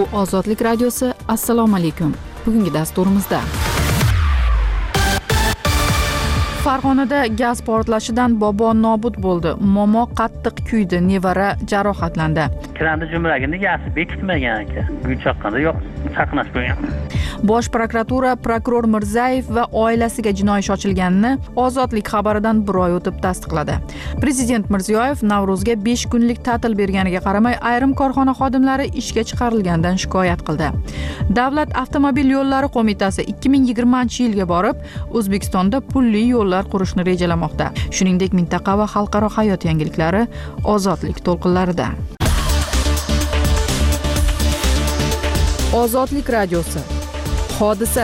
Ozodlik radiosi. Assalomu alaykum. Bugungi dasturimizda Farg'onada gaz portlashidan bobo nobud bo'ldi. Momo qattiq kuydi, nevara jarohatlandi. Kiranda jumragini gasi bekitmagan ekan. Uy chaqqanda yo'q, chaqnash bo'lgan. Bosh prokuratura prokuror Mirzayev va oilasiga jinoiy ish ochilganini Ozodlik xabaridan bir oy o'tib tasdiqladi. Prezident Mirziyoyev Navro'zga 5 kunlik ta'til berganiga qaramay ayrim korxona xodimlari ishga chiqarilgandan shikoyat qildi. Davlat avtomobil yo'llari qo'mitasi 2020-yilga borib O'zbekistonda pulli yo'llar qurishni rejalamoqda. Shuningdek, mintaqa va xalqaro hayot yangiliklari Ozodlik to'lqinlarida. Ozodlik radiosi. Hodisa.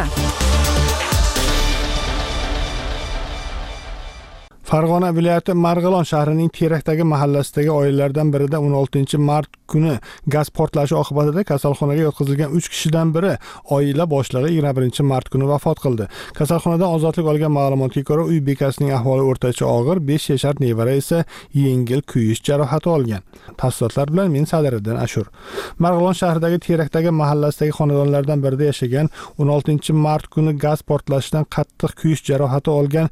Farg'ona viloyati Marg'ilon shahrining Terakdagi mahallasidagi oilalardan birida 16-mart kuni gaz portlashi oqibatida kasalxonaga yotqizilgan 3 kishidan biri oila boshlig'i 21-mart kuni vafot qildi. Kasalxonadan Ozodlik olgan ma'lumotga ko'ra, uy bekasining ahvoli o'rtacha og'ir, 5 yashar nevara esa yengil kuyish jarohati olgan. Tafsilotlar bilan men Sadiriddin Ashur. Marg'ilon shahridagi Terakdagi mahallasidagi xonadonlardan birida yashagan 16-mart kuni gaz portlashidan qattiq kuyish jarohati olgan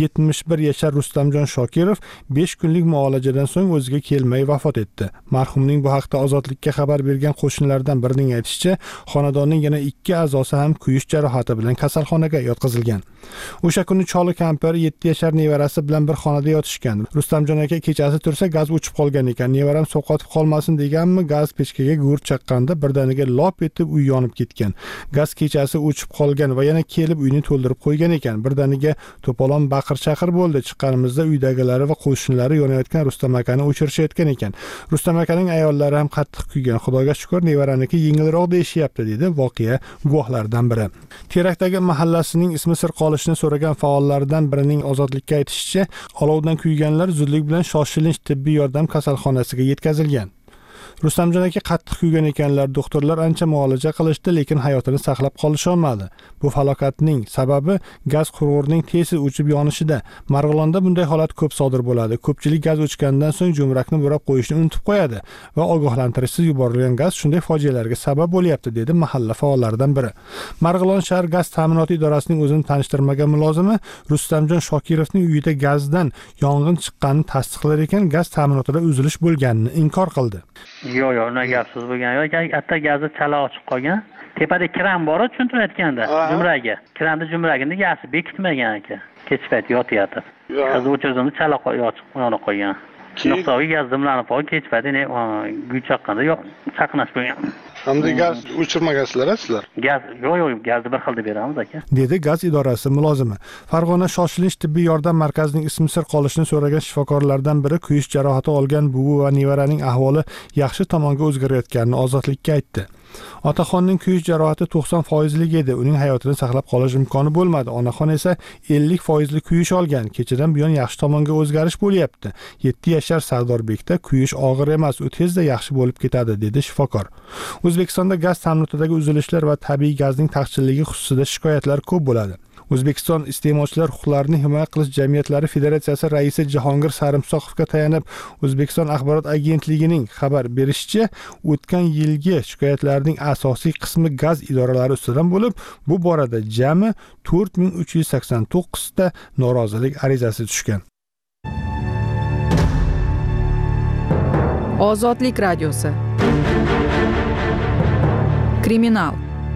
71 yashar Rustamjon Shokirov 5 kunlik muolajadan so'ng o'ziga kelmay vafot etdi. Marhumning bu haqda Ozodlikka xabar bergan qo'shnilardan birining aytishicha, xonadonning yana 2 a'zosi ham kuyish jarohati bilan kasalxonaga yotqizilgan. O'sha kuni choli kampir 7 yashar nevarasi bilan bir xonada yotishgan. Rustamjon aka kechasi tursa gaz o'chib qolgan ekan. Nevaram sovqotib qolmasin deganmi, gaz pechkaga go'r chaqqanda birdaniga lop etib uy yonib ketgan. Gaz kechasi o'chib qolgan va yana kelib uyni to'ldirib qo'ygan ekan. Birdaniga to'polon baqir-chaqir bo'ldi. Chiqqanimizda uydagilari va qo'shnilari yonayotgan Rustam akani o'chirishayotgan ekan. Rustam akaning ayollari ham qattiq kuygan. Xudoga shukr, nevaraniki yengilroq deyishyapti, dedi voqea guvohlaridan biri. Terakdagi mahallasining ismi sir qolishini so'ragan faollardan birining Ozodlikka aytishicha, olovdan kuyganlar zudlik bilan shoshilinch tibbiy yordam kasalxonasiga yetkazilgan. Rustamjon aka qattiq kuygan ekanlar, doktorlar ancha muolaja qilishdi, lekin hayotini saqlab qolisha olmadi. Bu falokatning sababi gaz qurg'urning tez o'chib yonishida. Marg'ilonda bunday holat ko'p sodir bo'ladi. Ko'pchilik gaz o'chgandan so'ng jo'mrakni burab qo'yishni unutib qo'yadi va ogohlantirishsiz yuborilgan gaz shunday fojialarga sabab bo'lyapti, dedi mahalla faollaridan biri. Marg'ilon shahar gaz ta'minoti idorasining o'zini tanishtirmagan mulozimi Rustamjon Shokirovning uyida gazdan yong'in chiqqanini tasdiqlar ekan, gaz ta'minotida uzilish bo'lganini inkor qildi. Yo'q, uni gapsiz bo'lgan. Yo'q, katta gazni chala ochiq qolgan. Tepada kran bor, tushuntirayotganda jumraga. Kranda jumragini gasi bekitmagan ekan. Kech payt yotyapti. Qiz o'chirdimni chala ochiq yonib qo'ygan. Nuqtaviy gaz dimlanib qolgan, kech payt uy chaqqanda yo'q, chaqnash bo'lgan. Hamda gaz o'chirmagasizlar, sizlar? Gaz, yo'q, gazni bir xilda beramiz aka. Dedi gaz idorasi mulozimi. Farg'ona shoshilinch tibbiy yordam markazining ismi sir qolishini so'ragan shifokorlardan biri kuyish jarohati olgan buvi va nevaraning ahvoli yaxshi tomonga o'zgarayotganini Ozodlikka aytdi. Otaxonning kuyish jarohati 90% edi. Uning hayotini saqlab qolish imkoni bo'lmadi. Onaxon esa 50% kuyish olgan. Kechadan buyon yaxshi tomonga o'zgarish bo'lyapti. 7 yashar Sardorbekda kuyish og'ir emas, u tezda yaxshi bo'lib ketadi, dedi shifokor. O'zbekistonda gaz ta'minotidagi uzilishlar va tabiiy gazning taqchilligi xususida shikoyatlar ko'p bo'ladi. O'zbekiston iste'molchilar huquqlarini himoya qilish jamiyatlari federatsiyasi raisi Jahongir Sarimsoqovga tayanib, O'zbekiston axborot agentligining xabar berishicha, o'tgan yilgi shikoyatlarning asosiy qismi gaz idoralari ustidan bo'lib, bu borada jami 4389 ta norozilik arizasi tushgan. Ozodlik radiosi. Kriminal.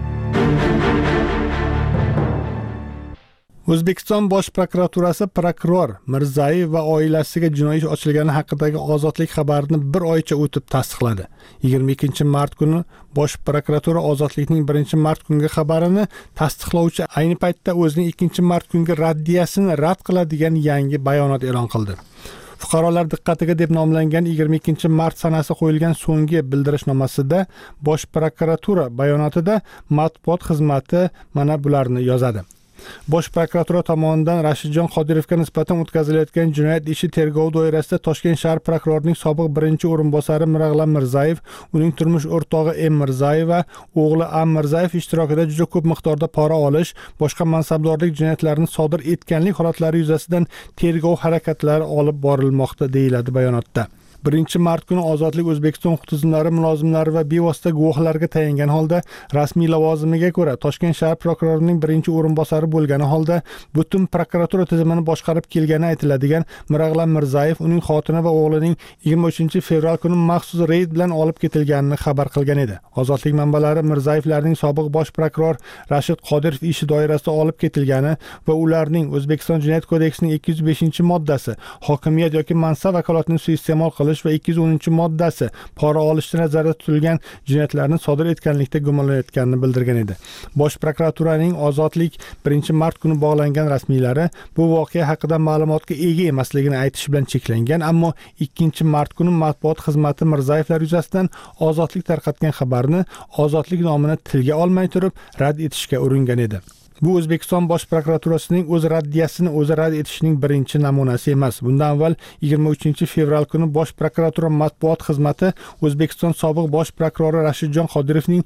O'zbekiston Bosh prokuraturasi prokuror Mirzayev va oilasiga jinoiy ish ochilgani haqidagi Ozodlik xabarini bir oycha o'tib tasdiqladi. 22-mart kuni Bosh prokuratura Ozodlikning 1-mart kungi xabarini tasdiqlovchi ayni paytda o'zining 2-mart kungi raddiyasini rad qiladigan yangi bayonot e'lon qildi. Fuqarolar diqqatiga deb nomlangan 22-mart sanasi qo'yilgan so'nggi bildirishnomasida Bosh prokuratura bayonotida matbuot xizmati mana bularni yozadi. Bosh prokuratura tomonidan Rashidjon Qodirovga nisbatan o'tkazilayotgan jinoyat ishi tergovi doirasida Toshkent shahar prokurorining sobiq birinchi o'rinbosari Mirag'lan Mirzayev, uning turmush o'rtog'i M. Mirzayeva, o'g'li A. Mirzayev ishtirokida juda ko'p miqdorda pora olish, boshqa mansabdorlik jinoyatlarini sodir etganlik holatlari yuzasidan tergov harakatlari olib borilmoqda, deyiladi bayonotda. 1-mart kuni Ozodlik O'zbekiston huquq tizimlari mulozimlari va bevosita guvohlarga tayangan holda rasmiy lavozimiga ko'ra Toshkent shahar prokurorining birinchi o'rinbosari bo'lgani holda butun prokuratura tizimini boshqarib kelgani aytiladigan Mirag'lan Mirzayev uning xotini va o'g'lining 23-fevral kuni maxsus reyd bilan olib ketilganini xabar qilgan edi. Ozodlik manbalari Mirzayevlarning sobiq bosh prokuror Rashid Qodirov ishi doirasida olib ketilgani va ularning O'zbekiston Jinoyat kodeksining 205-moddasi hokimiyat yoki mansab vakolatini suiiste'mol qilish va 210-moddasi pora olishda nazarda tutilgan jinoyatlarni sodir etganlikda gumonlanayotganini bildirgan edi. Bosh prokuraturaning Ozodlik 1-mart kuni bog'langan rasmiylari bu voqea haqida ma'lumotga ega emasligini aytish bilan cheklangan, ammo 2-mart kuni matbuot xizmati Mirzayevlar yuzasidan Ozodlik tarqatgan xabarni Ozodlik nomini tilga olmay turib rad etishga uringan edi. Bu O'zbekiston Bosh prokuraturasining o'z raddiyasini o'zi rad etishining birinchi namunasi emas. Bundan avval 23-fevral kuni Bosh prokuratura matbuot xizmati O'zbekiston sobiq bosh prokurori Rashidjon Qodirovning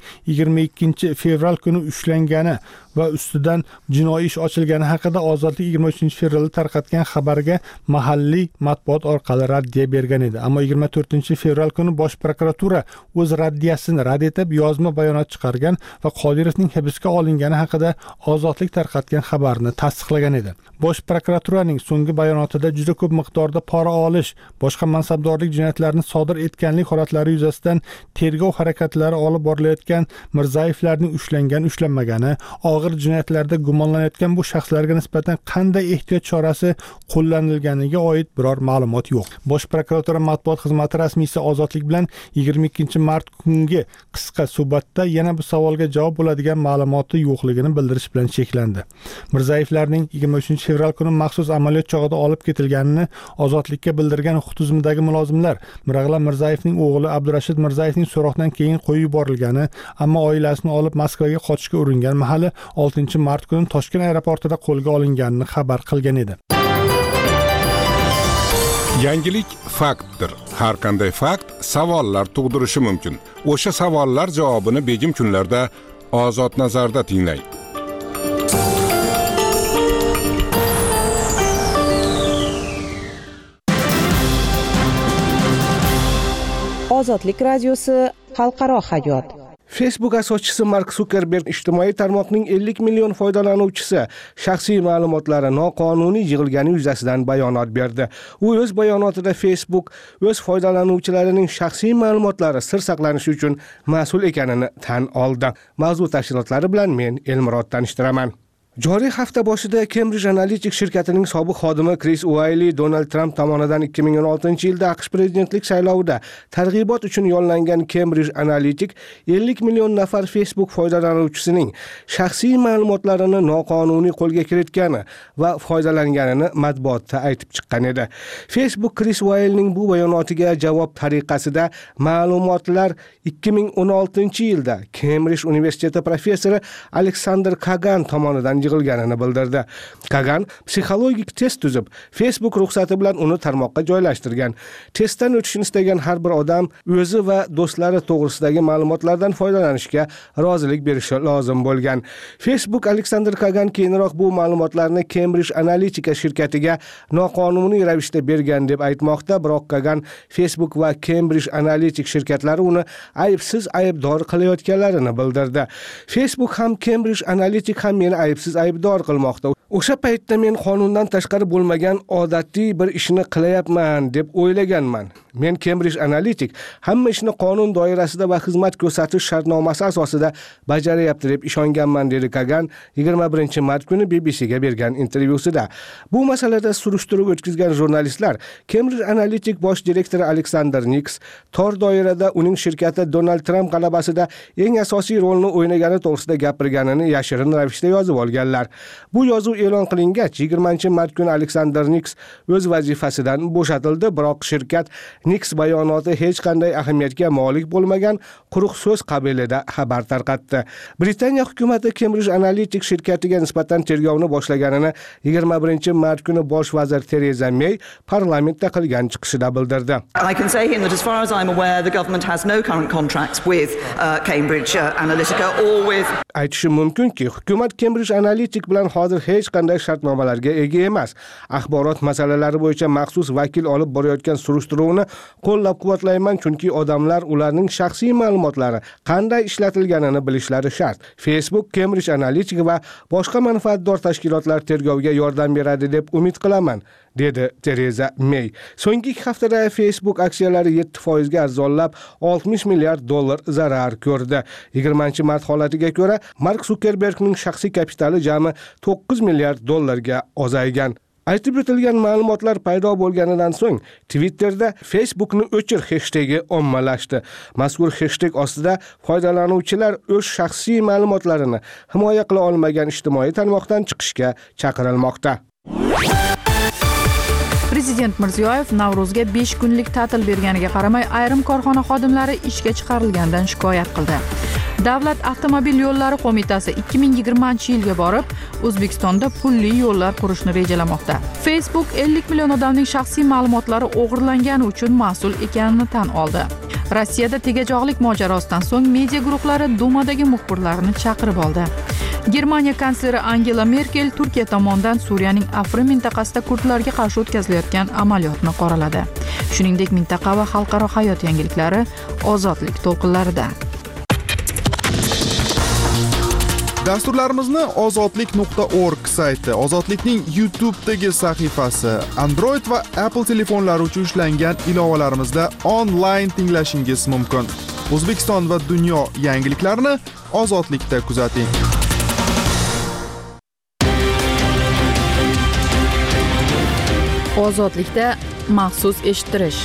22-fevral kuni ushlangani va ustidan jinoiy ish ochilgani haqida Ozodlik 23-fevralda tarqatgan xabarga mahalliy matbuot orqali raddiya bergan edi. Ammo 24-fevral kuni Bosh prokuratura o'z raddiyasini rad etib, yozma bayonot chiqargan va Qodirovning hibsga olingani haqida Ozodlik tarqatgan xabarni tasdiqlagan edi. Bosh prokuraturaning so'nggi bayonotida juda ko'p miqdorda pora olish, boshqa mansabdorlik jinoyatlarini sodir etganlik holatlari yuzasidan tergov harakatlari olib borilayotgan Mirzayevlarning ushlangan-ushlanmagani, og'ir jinoyatlarda gumonlanayotgan bu shaxslarga nisbatan qanday ehtiyot chorasi qo'llanilganiga oid biror ma'lumot yo'q. Bosh prokuratura matbuot xizmati rasmiysi Ozodlik bilan 22-mart kungi qisqa suhbatda yana bu savolga javob bo'ladigan ma'lumoti yo'qligini bildirish bilan cheklandi. Mirzayevlarning 23-fevral kuni maxsus amaliyot chog'ida olib ketilganini Ozodlikka bildirgan huquq tizimidagi mulozimlar Mirag'lan Mirzayevning o'g'li Abdurashid Mirzayevning so'roqdan keyin qo'yib yuborilgani, ammo oilasini olib Moskvaga qochishga uringan mahali 6-mart kuni Toshkent aeroportida qo'lga olinganini xabar qilgan edi. Yangilik faktdir. Har qanday fakt savollar tug'dirishi mumkin. O'sha savollar javobini begim kunlarda Ozod nazarda tinglang. Ozodlik radiosi xalqaro hayot. Facebook asoschisi Mark Zuckerberg ijtimoiy tarmoqning 50 million foydalanuvchisi shaxsiy ma'lumotlari noqonuniy yig'ilgani yuzasidan bayonot berdi. U o'z bayonotida Facebook o'z foydalanuvchilarining shaxsiy ma'lumotlari sir saqlanishi uchun mas'ul ekanini tan oldi. Mavzu tafsilotlari bilan men Elmurod tanishtiraman. Joriy hafta boshida Cambridge Analytica shirkatining sobiq xodimi Chris Wylie Donald Trump tomonidan 2016-yilda AQSh prezidentlik saylovida targ'ibot uchun yo'llangan Cambridge Analytica 50 million nafar Facebook foydalanuvchisining shaxsiy ma'lumotlarini noqonuniy qo'lga kiritgani va foydalanganini matbuotda aytib chiqqan edi. Facebook Chris Wylie'ning bu bayonotiga javob tariqasida ma'lumotlar 2016-yilda Cambridge universiteti professori Alexander Kagan tomonidan yig'ilganini bildirdi. Kagan psixologik test tuzib, Facebook ruxsati bilan uni tarmoqqa joylashtirgan. Testdan o'tishni istagan har bir odam o'zi va do'stlari to'g'risidagi ma'lumotlardan foydalanishga rozilik berishi lozim bo'lgan. Facebook Alexander Kagan keyinroq bu ma'lumotlarni Cambridge Analytica shirkatiga noqonuniy ravishda bergan deb aytmoqda, biroq Kagan Facebook va Cambridge Analytica shirkatlari uni aybsiz aybdor qilayotganlarini bildirdi. Facebook ham Cambridge Analytica ham meni aybsiz aybdor qilmoqda. O'sha paytda men qonundan tashqari bo'lmagan odatiy bir ishni qilayapman deb o'ylaganman. Men Cambridge Analytica hamma ishni qonun doirasida va xizmat ko'rsatish shartnomasi asosida bajaryapti deb ishonganman, dedi Kagan 21-mart kuni BBCga bergan intervyusida. Bu masalada surishtiruv o'tkazgan jurnalistlar Cambridge Analytica bosh direktori Alexander Nix tor doirada uning shirkati Donald Trump g'alabasida eng asosiy rolni o'ynagani to'g'risida gapirganini yashirin ravishda yozib olganlar. Bu yozuv e'lon qilingach 20-mart kuni Alexander Nix o'z vazifasidan bo'shatildi, biroq shirkat Nix bayonoti hech qanday ahamiyatga molik bo'lmagan quruq so'z qabilida xabar tarqatdi. Britaniya hukumati Cambridge Analytica shirkatiga nisbatan tergovni boshlaganini 21-mart kuni bosh vazir Theresa May parlamentda qilgan chiqishida bildirdi. I can say that as far as I'm aware the government has no current contracts with Cambridge Analytica or with Aytishim mumkinki, hukumat Cambridge Analytica bilan hozir hech qanday shartnomalarga ega emas. Axborot masalalari bo'yicha maxsus vakil olib borayotgan surishtiruvni qo'llab-quvvatlayman, chunki odamlar ularning shaxsiy ma'lumotlari qanday ishlatilganini bilishlari shart. Facebook, Cambridge Analytica va boshqa manfaatdor tashkilotlar tergovga yordam beradi deb umid qilaman, dedi Tereza May. So'nggi 2 haftada Facebook aksiyalari 7% ga arzonlab $60 milliard zarar ko'rdi. 20-mart holatiga ko'ra Mark Zuckerbergning shaxsiy kapitali jami $9 milliard ga ozaygan. Aytib o'tilgan ma'lumotlar paydo bo'lganidan so'ng Twitterda Facebookni o'chir hashtagi ommalashdi. Mazkur hashtag ostida foydalanuvchilar o'z shaxsiy ma'lumotlarini himoya qila olmagan ijtimoiy tarmoqdan chiqishga chaqirilmoqda. Prezident Mirziyoyev Navro'zga 5 kunlik ta'til berganiga qaramay, ayrim korxona xodimlari ishga chiqarilgandan shikoyat qildi. Davlat avtomobil yo'llari qo'mitasi 2020-yilga borib, O'zbekistonda pulli yo'llar qurishni rejalamoqda. Facebook 50 million odamning shaxsiy ma'lumotlari o'g'irlangani uchun mas'ul ekanini tan oldi. Rossiyada tegajog'lik mojarosidan so'ng media guruhlari Dumadagi muxbirlarni chaqirib oldi. Germaniya kansleri Angela Merkel Turkiya tomonidan Suriyaning Afrin mintaqasida kurdlarga qarshi o'tkazilayotgan amaliyotni qoraladi. Shuningdek, mintaqa va xalqaro hayot yangiliklari ozodlik to'lqinlarida. Dasturlarimizni ozodlik.org sayti, Ozodlikning YouTube'dagi sahifasi, Android va Apple telefonlari uchun ishlangan ilovalarimizda onlayn tinglashingiz mumkin. O'zbekiston va dunyo yangiliklarini Ozodlikda kuzating. Ozodlikda maxsus eshittirish.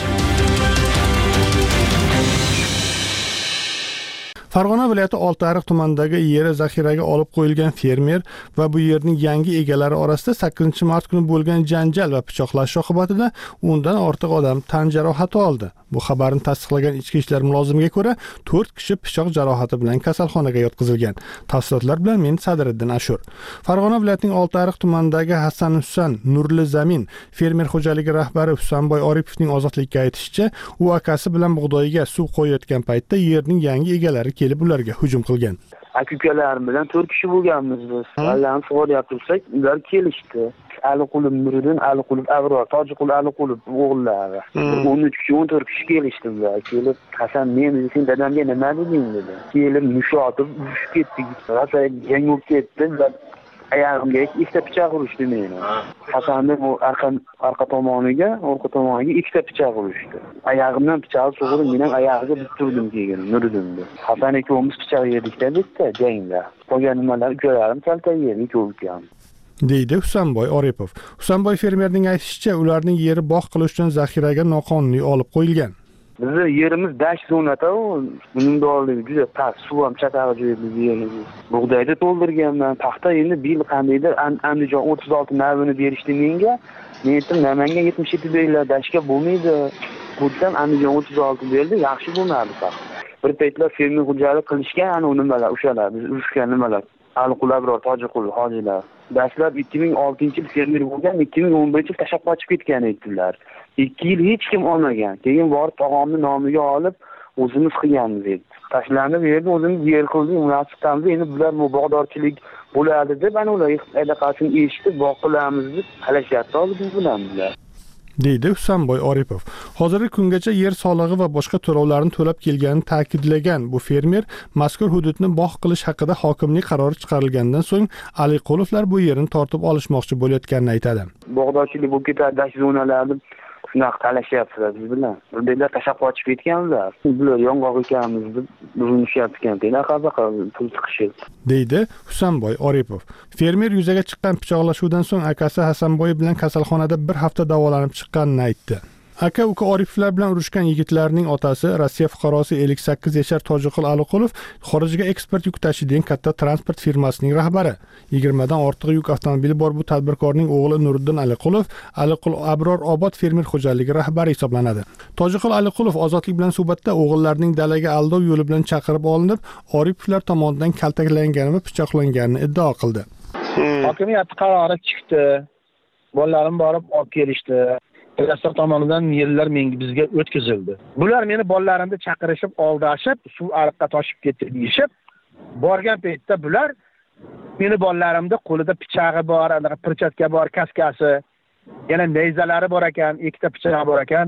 Farg'ona viloyati Oltiariq tumanidagi yeri zaxiraga olib qo'yilgan fermer va bu yerning yangi egalari orasida 8-mart kuni bo'lgan janjal va pichoqlashish oqibatida undan ortiq odam tan jarohati oldi. Bu xabarni tasdiqlagan ichki ishlar mulozimiga ko'ra 4 kishi pichoq jarohati bilan kasalxonaga yotqizilgan. Tafsilotlar bilan men Sadriddin Ashur. Farg'ona viloyatining Oltiariq tumanidagi Hasan Husan Nurli Zamin fermer xo'jaligi rahbari Husanboy Oripovning Ozodlikka aytishicha, u akasi bilan bug'doyiga suv qo'yayotgan paytda yerning yangi egalari kelib ularga hujum qilgan. Aka-ukalarim bilan 4 kishi bo'lganmiz biz. Ularni sug'oryapti tursak, ular kelishdi. Aliqulov Nuriddin, Aliqulov Abror, Tojiqul Aliqulov o'g'illari. 13 kishi, 14 kishi kelishdi ular. Kelib, Hasan, men sen dadamga nima deding dedi. Kelib mushotib urushib ketdik. Rosa jang bo'lib ketdi. Ayog'imga ikkita pichoq urishdi meni. Hasanning orqa tomoniga ikkita pichoq urishdi. Ayog'imdan pichoq sug'urib, men ham oyog'iga bitirdim keyin Nuriddinni. Hasan ikkovimiz pichoq yedik-da bitta jangda. Qolgan nimalar ukalarim kalta yedi ikkovim. deydi Husanboy Oripov. Husanboy fermerning aytishicha, ularning yeri bog' qilish uchun zaxiraga noqonuniy olib qo'yilgan. Bizning yerimiz dash zonada, unumdorligi juda past, suv ham chaqag'i joyli yerimiz. Bug'doyda to'ldirganman, paxta endi bil qandaydir Andijon 36 navini berishdi menga. Men aytdim, Namangan 77 berlar, dashga bo'lmaydi. Bundan Andijon 36 berdi, yaxshi bo'lmadi paxta. Bir paytlar fermer xo'jalik qilishgan, ana nimalar, o'shalar, biz urushgan nimalar. Aliqul Abror, Tojiqul hojilar. Dastlab 2006-yil fermer bo'lgan, 2011-yil tashlab qochib ketgan aytdilar. 2 yil hech kim olmagan. Keyin borib tog'amni nomiga olib, o'zimiz qilganmiz dedi. Tashlanib yerda o'zimiz yer qildik, munosibamiz endi bular bog'dorchilik bo'ladi deb, ana ular allaqasini eshitib, bog' qilamiz deb talashyapti biz bilan bular. deydi Husanboy Oripov. Hozirgi kungacha yer solig'i va boshqa to'lovlarni to'lab kelganini ta'kidlagan bu fermer mazkur hududni bog' qilish haqida hokimlik qarori chiqarilgandan so'ng Aliqulovlar bu yerni tortib olishmoqchi bo'layotganini aytadi. Bog'dorchilik bo'lib ketadi, dash zonalarni shunaqa talashyaptilar biz bilan. Bular tashlab qochib ketganlar. Bular yong'oq ekanmiz deb urunishyapti qanaqa pul chiqishib. deydi Husanboy Oripov. Fermer yuzaga chiqqan pichoqlashuvdan so'ng akasi Hasanboy bilan kasalxonada bir hafta davolanib chiqqanini aytdi. Aka-uka Oripovlar bilan urushgan yigitlarning otasi Rossiya fuqarosi 58 yashar Tojiqul Aliqulov xorijga eksport yuk tashiydigan katta transport firmasining rahbari. 20 dan ortiq yuk avtomobili bor bu tadbirkorning o'g'li Nuriddin Aliqulov, Aliqul Abror Obod fermer xo'jaligi rahbari hisoblanadi. Tojiqul Aliqulov Ozodlik bilan suhbatda o'g'illarining dalaga aldov yo'li bilan chaqirib olinib, Oripovlar tomonidan kaltaklangani va pichoqlanganini iddao qildi. Hokimiyat qarori chiqdi. Bolalarim borib olib kelishdi. Rassom tomonidan yerlar bizga o'tkazildi. Bular meni bolalarimni chaqirishib, oldashib, suv ariqqa toshib ketdi deyishib, borgan paytda bular meni bolalarimda qo'lida pichog'i bor, perchatka bor, kaskasi, yana nayzalari bor ekan, ikkita pichog'i bor ekan.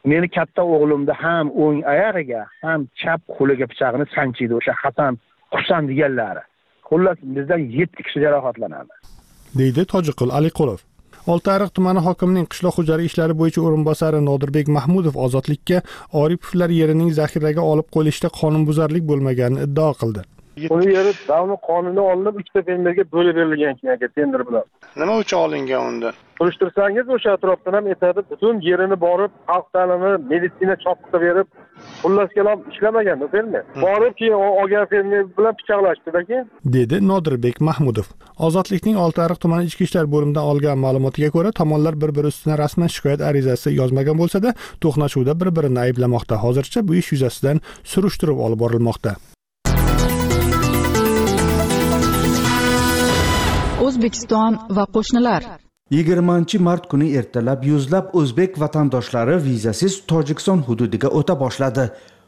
meni katta o'g'limni ham o'ng oyog'iga, ham chap qo'liga pichoqni sanchiydi o'sha Hasan Husan deganlari. Xullas bizdan 7 kishi jarohatlanadi, deydi Tojiqul Aliqulov. Oltiariq tumani hokimining qishloq xo'jaligi ishlari bo'yicha o'rinbosari Nodirbek Mahmudov Ozodlikka Oripovlar yerining zaxiraga olib qo'yilishda qonunbuzarlik bo'lmaganini iddao qildi. Uni yeri davlat qonuni olinib 3 ta fermerga bo'lib berilgan ekan tender bilan. Nima uchun olingan unda? Surishtirsangiz o'sha atrofdan ham aytadi, butun yerini borib, xalq ta'limi, meditsina chopqita berib, xullas kalom ishlamagan fermer. Borib keyin olgan fermer bilan pichoqlashdi-da, dedi Nodirbek Mahmudov. Ozodlikning Oltiariq tumani ichki ishlar bo'limidan olgan ma'lumotiga ko'ra, tomonlar bir-biri ustidan rasman shikoyat arizasi yozmagan bo'lsa-da, to'qnashuvda bir-birini ayblamoqda. Hozircha bu ish yuzasidan surishtiruv olib borilmoqda. O'zbekiston va qo'shnilar 20-mart kuni ertalab yuzlab o'zbek vatandoshlari vizasiz Tojikiston hududiga o'ta boshladi.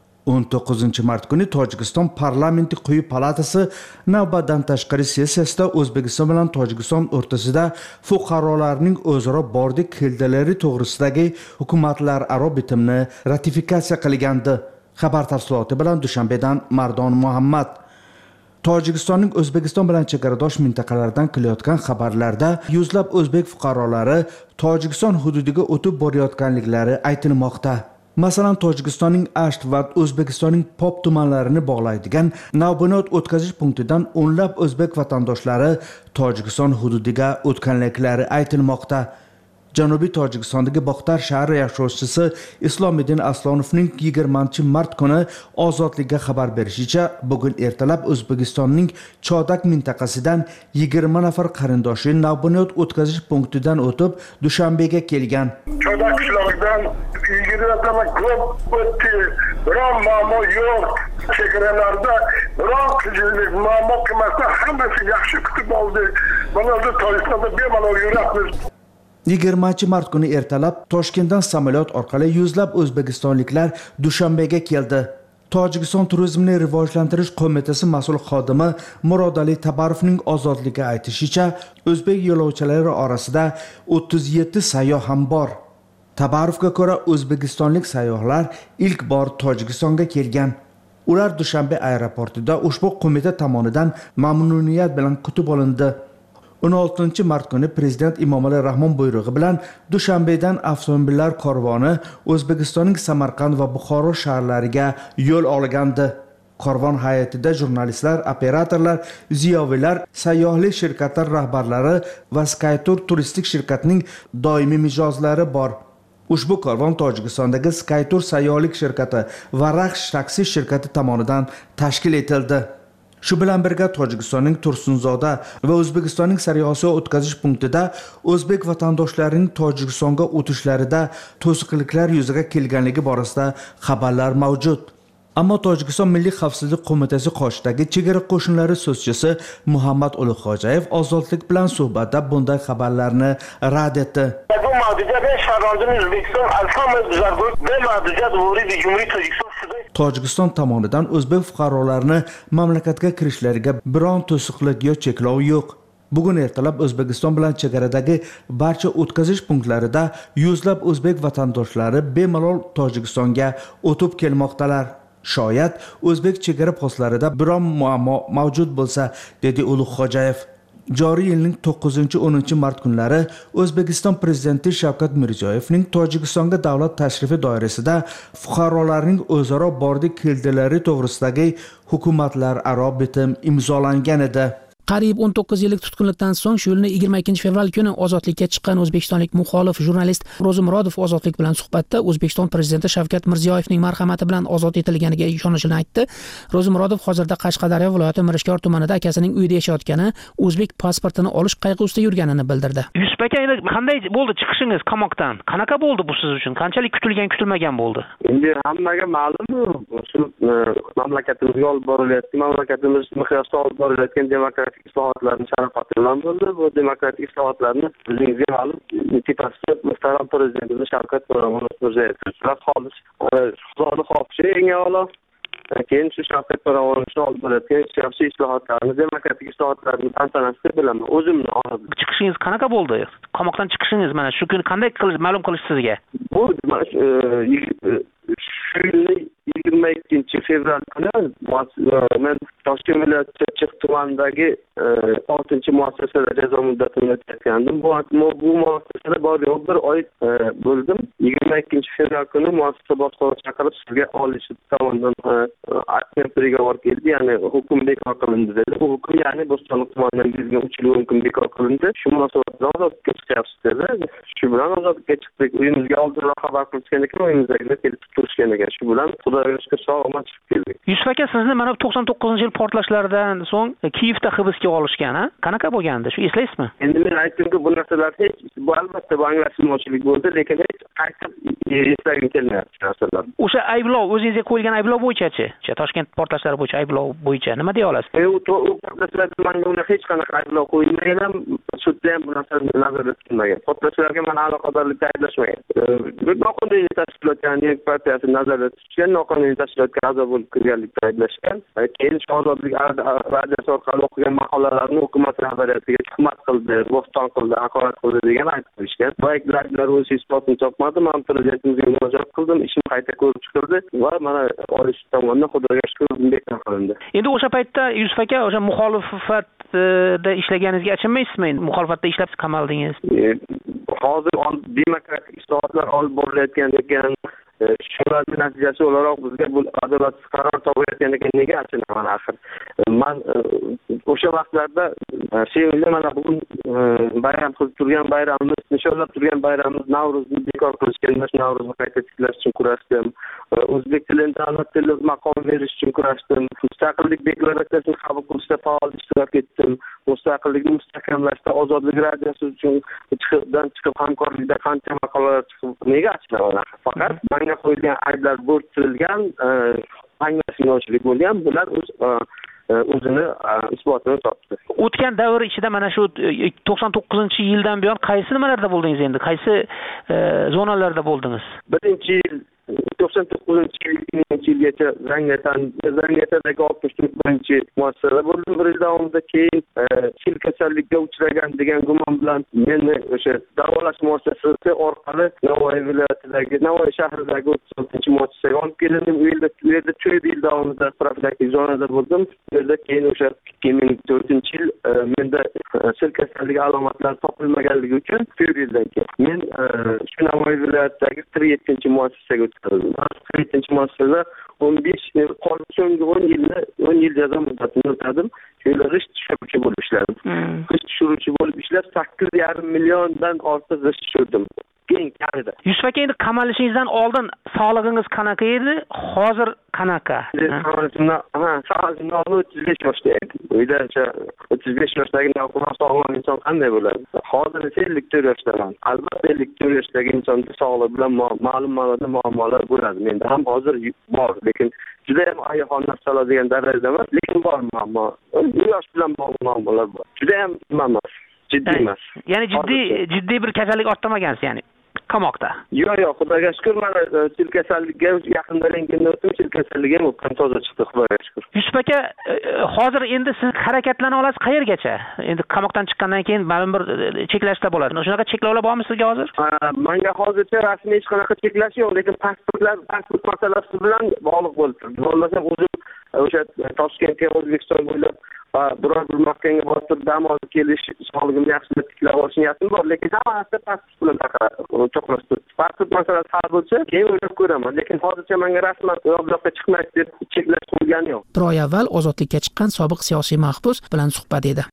19-mart kuni Tojikiston parlamenti quyi palatasi navbatdan tashqari sessiyasida O'zbekiston bilan Tojikiston o'rtasida fuqarolarning o'zaro bordik keldilari to'g'risidagi hukumatlararo bitimni ratifikatsiya qilgandi. Xabar tafsiloti bilan Dushanbedan Mardon Muhammad. Tojikistonning O'zbekiston bilan chegaradosh mintaqalardan kelayotgan xabarlarda yuzlab o'zbek fuqarolari Tojikiston hududiga o'tib borayotganliklari aytilmoqda. Masalan, Tojikistonning Asht va O'zbekistonning Pop tumanlarini bog'laydigan navbunot o'tkazish punktidan o'nlab o'zbek vatandoshlari Tojikiston hududiga o'tganliklari aytilmoqda. Janubiy Tojikistondagi Bog'tar shahri yashovchisi Islomiddin Aslonovning 20-mart kuni Ozodlikka xabar berishicha, bugun ertalab O'zbekistonning Chodak mintaqasidan 20 nafar qarindoshi navbunot o'tkazish punktidan o'tib Dushanbega kelgan. Chodak qishlog'idan 20 nafar ko'p o'tdi. Biroq muammo yo'q. Chegaralarda biroq qiyinchilik muammo qilmasdan hammasi yaxshi kutib oldi. Mana Tojikistonda bemalol yuramiz. 20-mart kuni ertalab Toshkentdan samolyot orqali yuzlab o'zbekistonliklar Dushanbega keldi. Tojikiston turizmni rivojlantirish qo'mitasi mas'ul xodimi Murodali Tabarovning Ozodlikka aytishicha, o'zbek yo'lovchilari orasida 37 sayyoh ham bor. Tabarovga ko'ra, o'zbekistonlik sayyohlar ilk bor Tojikistonga kelgan. Ular Dushanbe aeroportida ushbu qo'mita tomonidan mamnuniyat bilan kutib olindi. 16-mart kuni Prezident Emomali Rahmon buyrug'i bilan Dushanbedan avtomobillar karvoni O'zbekistonning Samarqand va Buxoro shaharlariga yo'l olgandi. Karvon hay'atida jurnalistlar, operatorlar, ziyolilar, sayyohlik shirkatlar rahbarlari va Skytour turistik shirkatining doimiy mijozlari bor. Ushbu karvon Tojikistondagi Skytour sayyohlik shirkati va Raxsh taksi shirkati tomonidan tashkil etildi. Shu bilan birga Tojikistonning Tursunzoda va O'zbekistonning Sariosiyo o'tkazish punktida o'zbek vatandoshlarining Tojikistonga o'tishlarida to'siqliklar yuzaga kelganligi borasida xabarlar mavjud. Ammo Tojikiston Milliy xavfsizlik qo'mitasi qoshidagi chegara qo'shinlari so'zchisi Muhammad Ulug'xo'jayev Ozodlik bilan suhbatda bunday xabarlarni rad etdi. Tojikiston tomonidan o'zbek fuqarolarini mamlakatga kirishlariga biron to'siqlik yoki cheklov yo'q. Bugun ertalab O'zbekiston bilan chegaradagi barcha o'tkazish punktlarida yuzlab o'zbek vatandoshlari bemalol Tojikistonga o'tib kelmoqdalar. Shoyat o'zbek chegara postlarida biron muammo mavjud bo'lsa, dedi Ulug'xo'jayev. Joriy yilning 9-10 mart kunlari O'zbekiston prezidenti Shavkat Mirziyoyevning Tojikistonga davlat tashrifi doirasida fuqarolarning o'zaro bordik keldilari to'g'risidagi hukumatlararo bitim imzolangan edi. Qariyb 19 yillik tutqunlikdan so'ng shu yilning 22-fevral kuni ozodlikka chiqqan o'zbekistonlik muxolif jurnalist Ro'zi Murodov Ozodlik bilan suhbatda O'zbekiston prezidenti Shavkat Mirziyoyevning marhamati bilan ozod etilganiga ishonishini aytdi. Ro'zi Murodov hozirda Qashqadaryo viloyati Mirishkor tumanida akasining uyida yashayotgani, o'zbek pasportini olish qayg'usida yurganini bildirdi. Yusuf aka, endi qanday bo'ldi chiqishingiz qamoqdan? Qanaqa bo'ldi bu siz uchun? Qanchalik kutilgan, kutilmagan bo'ldi? Endi hammaga ma'lum, shu mamlakatimizga olib borilayotgan, mamlakatimiz miqyosida olib borilayotgan demokratik islohotlarni sharafati bilan bo'ldi. Bu demokratik islohotlarni o'zingizga ma'lum tepasida muhtaram prezidentimiz Shavkat Mirziyoyev xolis, Xudoning xohishi eng avvalo keyin shu Shavkat Miromonovni olib borayotgan siyosiy islohotlarni, demokratik islohotlarni tantanasida bilaman. O'zimni og'zim. Chiqishingiz qanaqa bo'ldi? Qamoqdan chiqishingiz mana shu kuni qanday ma'lum qilish sizga? Bu shu yilning 22 fevral kuni men Toshkent viloyati Chirchiq tumanidagi 6-muassasada jazo muddatini o'tkazgandim. Bu muassasada bor yo'q bir oy bo'ldim. 22 fevral kuni muassasa boshlig'ini chaqirib sizga oliy sud tomonidan prigovor keldi, ya'ni hukm bekor qilindi dedi. Bu hukm ya'ni Bo'stonliq tumanidan berilgan 3 yil hukm bekor qilindi. Shu munosabat bilan ozodlikka chiqyapsiz dedi. Shu bilan ozodlikka chiqdik. Uyimizga oldinroq xabar qilishgan ekan, uyimizdagilar kelib turishgan ekan. Shu bilan Xudoga shukr sog'-omon chiqib keldik. Yusuf aka, sizni mana 99-yil portlashlardan so'ng Kiyevda hibsga olishgan, ha? Qanaqa bo'lgandi? Shu eslaysizmi? Endi men aytdimki, bu narsalar hech albatta bu anglashilmovchilik bo'ldi, lekin hech qaytib eslagim kelmayapti narsalar. O'sha ayblov, o'zingizga qo'yilgan ayblov bo'yicha-chi? Toshkent portlashlari bo'yicha ayblov bo'yicha nima deya olasiz? U portlashlarga menga hech qanaqa ayblov qo'yilmagan, sudda ham bu narsa nazarda tutilmagan. Portlashlarga meni aloqadorlikda ayblashmagan. Noqonuniy tashkilot, ya'ni partiyasi nazarda tutgan, noqonuniy tashkilotga a'zo bo'lib kirganlikda ayblashgan. Keyin Ozodlik radiosi orqali o'qigan maqolalarni hukumat rahbariyatiga tuhmat qildi, bo'ston qildi, haqorat qildi degan aytib qo'yishgan. Bu ayblarlar o'z isbotini topmadi. Men prezidentimizga murojaat qildim, ishim qayta ko'rib chiqildi va mana oliy sud tomonidan Xudoga shukr bekor qilindi. Endi o'sha paytda Yusuf aka o'sha muxolifatda ishlaganingizga achinmaysizmi? Muxolifatda ishlab qamaldingiz. Hozir demokratik islohotlar olib borilayotgan ekan, shularning natijasi o'laroq bizga bu adolatsiz qaror topayotgan ekan, nega achinaman axir? Men o'sha vaqtlarda sevimli mana bugun bayram qilib turgan bayramimiz, nishonlab turgan bayramimiz Navro'zni bekor qilishgan, Navro'zni qayta tiklash uchun kurashdim. O'zbek tilining davlat tili maqom berish uchun kurashdim. Mustaqillik deklaratsiyasini qabul qilishda faol ishtirok etdim. Mustaqillikni mustahkamlashda Ozodlik radiosi uchun chiqib hamkorlikda qancha maqolalar chiqib, nega achinaman? Faqat menga qo'yilgan ayblar bo'rttirilgan, anglashilmovchilik bo'lgan, bular o'zini isbotini topdi. O'tgan davr ichida mana shu 99-yildan buyon qaysi nimalarda bo'ldingiz endi? Qaysi zonalarda bo'ldingiz? Birinchi yil 99-yilgacha Zangiotadagi 61-muassasada bo'ldim. Bir yil davomida keyin sil kasallikka uchragan degan gumon bilan meni o'sha davolash muassasasi orqali Navoiy viloyatidagi, Navoiy shahridagi 36-muassasaga olib kelindim. U yerda 4 yil davomida profilaktik zonada bo'ldim. Bu yerda keyin o'sha 2004-yil menda sil kasalligi alomatlari topilmaganligi uchun 4 yildan keyin men shu Navoiy viloyatidagi 37-muassasaga o'tkazildim. 37-muassasada so'nggi 10 yil jazo muddatini o'tadim. Shunda g'isht tushiruvchi bo'lib ishladim. G'isht tushiruvchi bo'lib ishlab 8,5 milliondan ortiq g'isht tushirdim. Yusuf aka, endi qamalishingizdan oldin sog'lig'ingiz qanaqa edi? Hozir qanaqa? Sog'lig'imni 35 yoshda edi. Uyda 35 yoshdagi sog'lom inson qanday bo'ladi? Hozir 54 yoshdaman. Albatta 54 yoshdagi insonda sog'liq bilan ma'lum ma'noda muammolar bo'ladi. Menda ham hozir bor, lekin juda ham oyoqon nafsoladigan darajada emas, lekin bor muammo. Yosh bilan bog'liq muammolar bor. Juda ham emas, jiddiy emas. Ya'ni jiddiy bir kasallik ortmagansiz, ya'ni qamoqda. Yo'q, Xudoga shukr, mana sil kasallikka yaqinda rentgendan o'tdim, sil kasalligi ham o'tgan toza chiqdi, Xudoga shukr. Yusuf aka, hozir endi siz harakatlana olasiz qayergacha? Endi qamoqdan chiqqandan keyin ma'lum bir cheklashlar bo'ladi. Shunaqa cheklovlar bormi sizga hozir? Menga hozircha rasmiy hech qanaqa cheklash yo'q, lekin pasport masalasi bilan bog'liq bo'lib turibdi. Bo'lmasam o'zim o'sha Toshkentga, O'zbekiston bo'ylab biror bir maskanga borib dam olib kelish, sog'lig'imni yaxshilab tiklab olish niyatim bor, lekin hammasi pasport bilan to'qnash turibdi. Pasport masalasi hal bo'lsa, keyin o'ylab ko'raman, lekin hozircha menga rasman u yoqqa chiqmaysiz deb cheklash qo'ygani yo'q. Bir oy avval ozodlikka chiqqan sobiq siyosiy mahbus bilan suhbat edi.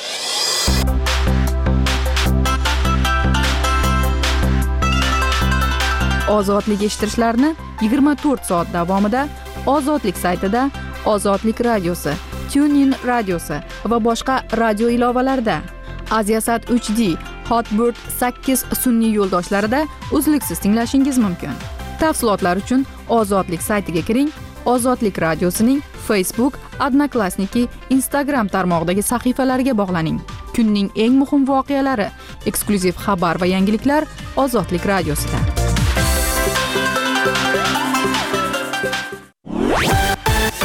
Ozodlik eshittirishlarini 24 soat davomida Ozodlik saytida, Ozodlik radiosi, TuneIn radiosi va boshqa radio ilovalarida, Aziasat 3D, Hotbird 8 sun'iy yo'ldoshlarida uzluksiz tinglashingiz mumkin. Tafsilotlar uchun Ozodlik saytiga kiring. Ozodlik radiosining Facebook, Odnoklassniki, Instagram tarmog'idagi sahifalariga bog'laning. Kunning eng muhim voqealari, eksklyuziv xabar va yangiliklar Ozodlik radiosida.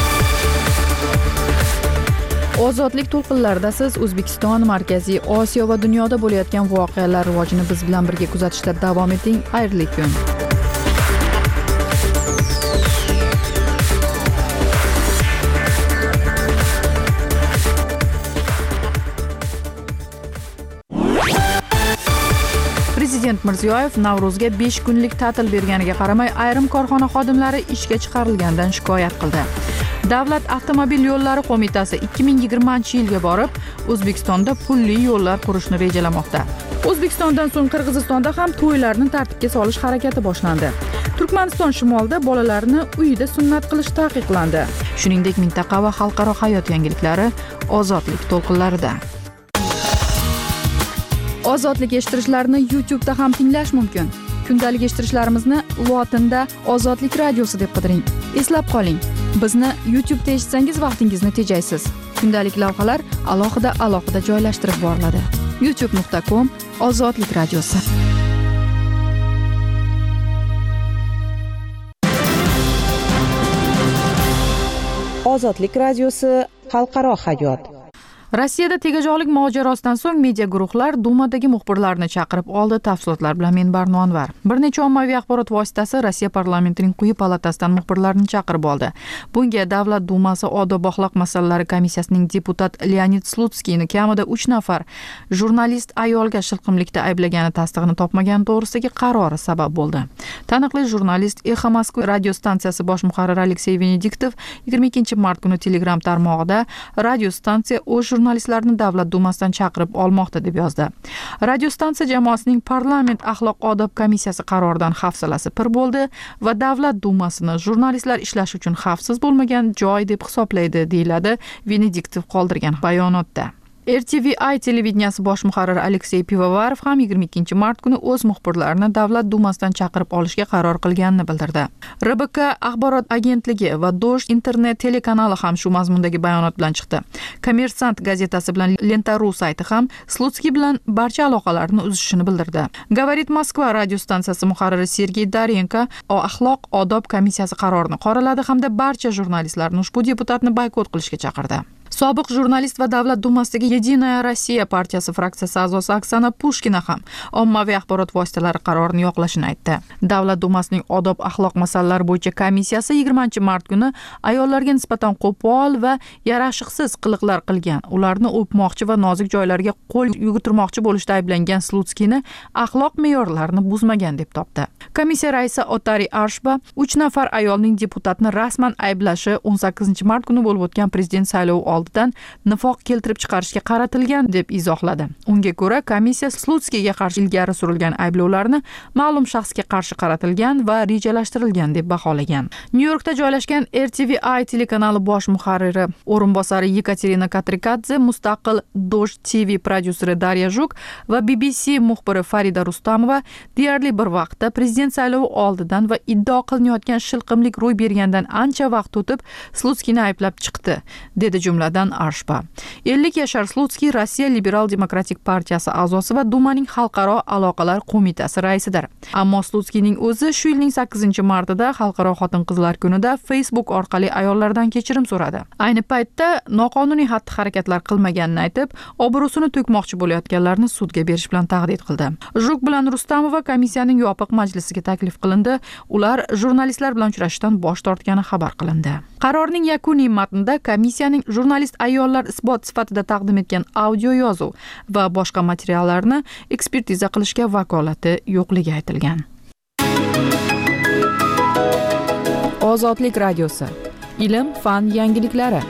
Ozodlik to'lqinlarida siz O'zbekiston, Markaziy Osiyo va dunyoda bo'layotgan voqealar rivojini biz bilan birga kuzatishda davom eting. Xayrli kun. Prezident Mirziyoyev Navro'zga 5 kunlik ta'til berganiga qaramay, ayrim korxona xodimlari ishga chiqarilgandan shikoyat qildi. Davlat avtomobil yo'llari qo'mitasi 2020-yilga borib, O'zbekistonda pulli yo'llar qurishni rejalamoqda. O'zbekistondan so'ng Qirg'izistonda ham to'ylarni tartibga solish harakati boshlandi. Turkmaniston shimolida bolalarni uyida sunnat qilish taqiqlandi. Shuningdek, mintaqa va xalqaro hayot yangiliklari ozodlik to'lqinlarida. Ozodlik eshittirishlarni YouTube'da ham tinglash mumkin. Kundalik eshittirishlarimizni lotinda Ozodlik radiosi deb qidiring. Eslab qoling, bizni YouTube'da eshitsangiz vaqtingizni tejaysiz. Kundalik lavhalar alohida joylashtirib boriladi. youtube.com Ozodlik radiosi. Ozodlik radiosi xalqaro hayot. Rossiyada tegajog'lik mojarosidan so'ng media guruhlar Dumadagi muxbirlarni chaqirib oldi. Tafsilotlar bilan men Barno Anvar. Bir necha ommaviy axborot vositasi Rossiya parlamentining quyi palatasidan muxbirlarni chaqirib oldi. Bunga Davlat Dumasi odob axloq masalalari komissiyasining deputat Leonid Slutskiyni kamida 3 nafar jurnalist ayolga shilqimlikda ayblagani tasdig'ini topmagani to'g'risidagi qarori sabab bo'ldi. Taniqli jurnalist Exa Moskva radio stansiyasi bosh muharriri Aleksey Venediktov 22 mart kuni Telegram tarmog'ida radio stansiya o'z jurnalistlarni Davlat Dumasidan chaqirib olmoqda deb yozdi. Radiostansiya jamoasining parlament axloq odob komissiyasi qaroridan hafsalasi pir bo'ldi va Davlat Dumasini jurnalistlar ishlash uchun xavfsiz bo'lmagan joy deb hisoblaydi, deyiladi Venediktov qoldirgan bayonotda. RTVI televideniyasi bosh muharriri Aleksey Pivovarov ham 22 mart kuni o'z muxbirlarini Davlat Dumasidan chaqirib olishga qaror qilganini bildirdi. RBK axborot agentligi va Dojt internet telekanali ham shu mazmundagi bayonot bilan chiqdi. Kommersant gazetasi bilan Lenta.ru sayti ham Slutskiy bilan barcha aloqalarni uzishini bildirdi. Gavarit Moskva radio stansiyasi muharriri Sergey Darenko axloq odob komissiyasi qarorini qoraladi hamda barcha jurnalistlarni ushbu deputatni boykot qilishga chaqirdi. Sobiq jurnalist va Davlat Dumasidagi Единая Россия partiyasi fraksiyasi a'zosi Oksana Pushkina ham ommaviy axborot vositalari qarorini yoqlashini aytdi. Davlat Dumasining odob axloq masalalari bo'yicha komissiyasi 20 mart kuni ayollarga nisbatan qo'pol va yarashiqsiz qiliqlar qilgan, ularni o'pmoqchi va nozik joylarga qo'l yugurtirmoqchi bo'lishda ayblangan Slutskiyni axloq me'yorlarini buzmagan deb topdi. Komissiya raisi Otari Arshba 3 nafar ayolning deputatni rasman ayblashi 18 mart kuni bo'lib o'tgan prezident saylovi oldidan nifoq keltirib chiqarishga qaratilgan deb izohladi. Unga ko'ra, komissiya Slutskiyga qarshi ilgari surilgan ayblovlarni ma'lum shaxsga qarshi qaratilgan va rejalashtirilgan deb baholagan. Nyu-Yorkda joylashgan RTVI telekanali bosh muharriri o'rinbosari Yekaterina Katrikadze, mustaqil Dojt TV prodyuseri Darya Zhuk va BBC muxbiri Farida Rustamova deyarli bir vaqtda prezident saylovi oldidan va iddao qilinayotgan shilqimlik ro'y bergandan ancha vaqt o'tib Slutskiyni ayblab chiqdi, dedi jumladan Arshba. 50 yashar Slutskiy Rossiya Liberal Demokratik partiyasi a'zosi va Dumaning xalqaro aloqalar qo'mitasi raisidir. Ammo Slutskiyning o'zi shu yilning 8-martida xalqaro xotin-qizlar kunida Facebook orqali ayollardan kechirim so'radi. Ayni paytda noqonuniy xatti-harakatlar qilmaganini aytib, obro'sini to'kmoqchi bo'layotganlarni sudga berish bilan tahdid qildi. Zhuk bilan Rustamova komissiyaning yopiq majlisiga taklif qilindi. Ular jurnalistlar bilan uchrashishdan bosh tortgani xabar qilindi. Qarorning yakuniy matnida komissiyaning jurnalist ayollar isbot sifatida taqdim etgan audio yozuv va boshqa materiallarni ekspertiza qilishga vakolati yo'qligi aytilgan. Ozodlik radiosi. Ilm, fan yangiliklari.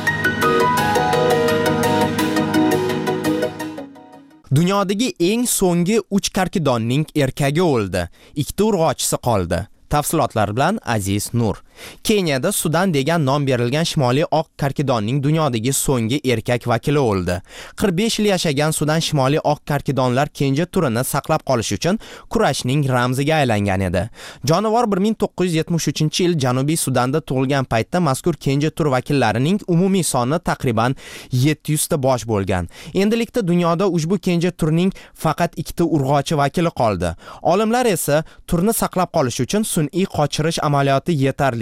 Dunyodagi eng so'nggi 3 karkidonning erkagi o'ldi. 2 urg'ochisi qoldi. Tafsilotlar bilan Aziz Nur. Keniyada Sudan degan nom berilgan shimoliy oq karkidonning dunyodagi so'nggi erkak vakili o'ldi. 45 yil yashagan Sudan shimoliy oq karkidonlar kenja turini saqlab qolish uchun kurashning ramziga aylangan edi. Jonivor 1973-yil Janubiy Sudanda tug'ilgan paytda mazkur kenja tur vakillarining umumiy soni taqriban 700 ta bosh bo'lgan. Endilikda dunyoda ushbu kenja turning faqat 2 ta urg'ochi vakili qoldi. Olimlar esa turni saqlab qolish uchun sun'iy qochirish amaliyoti yetarli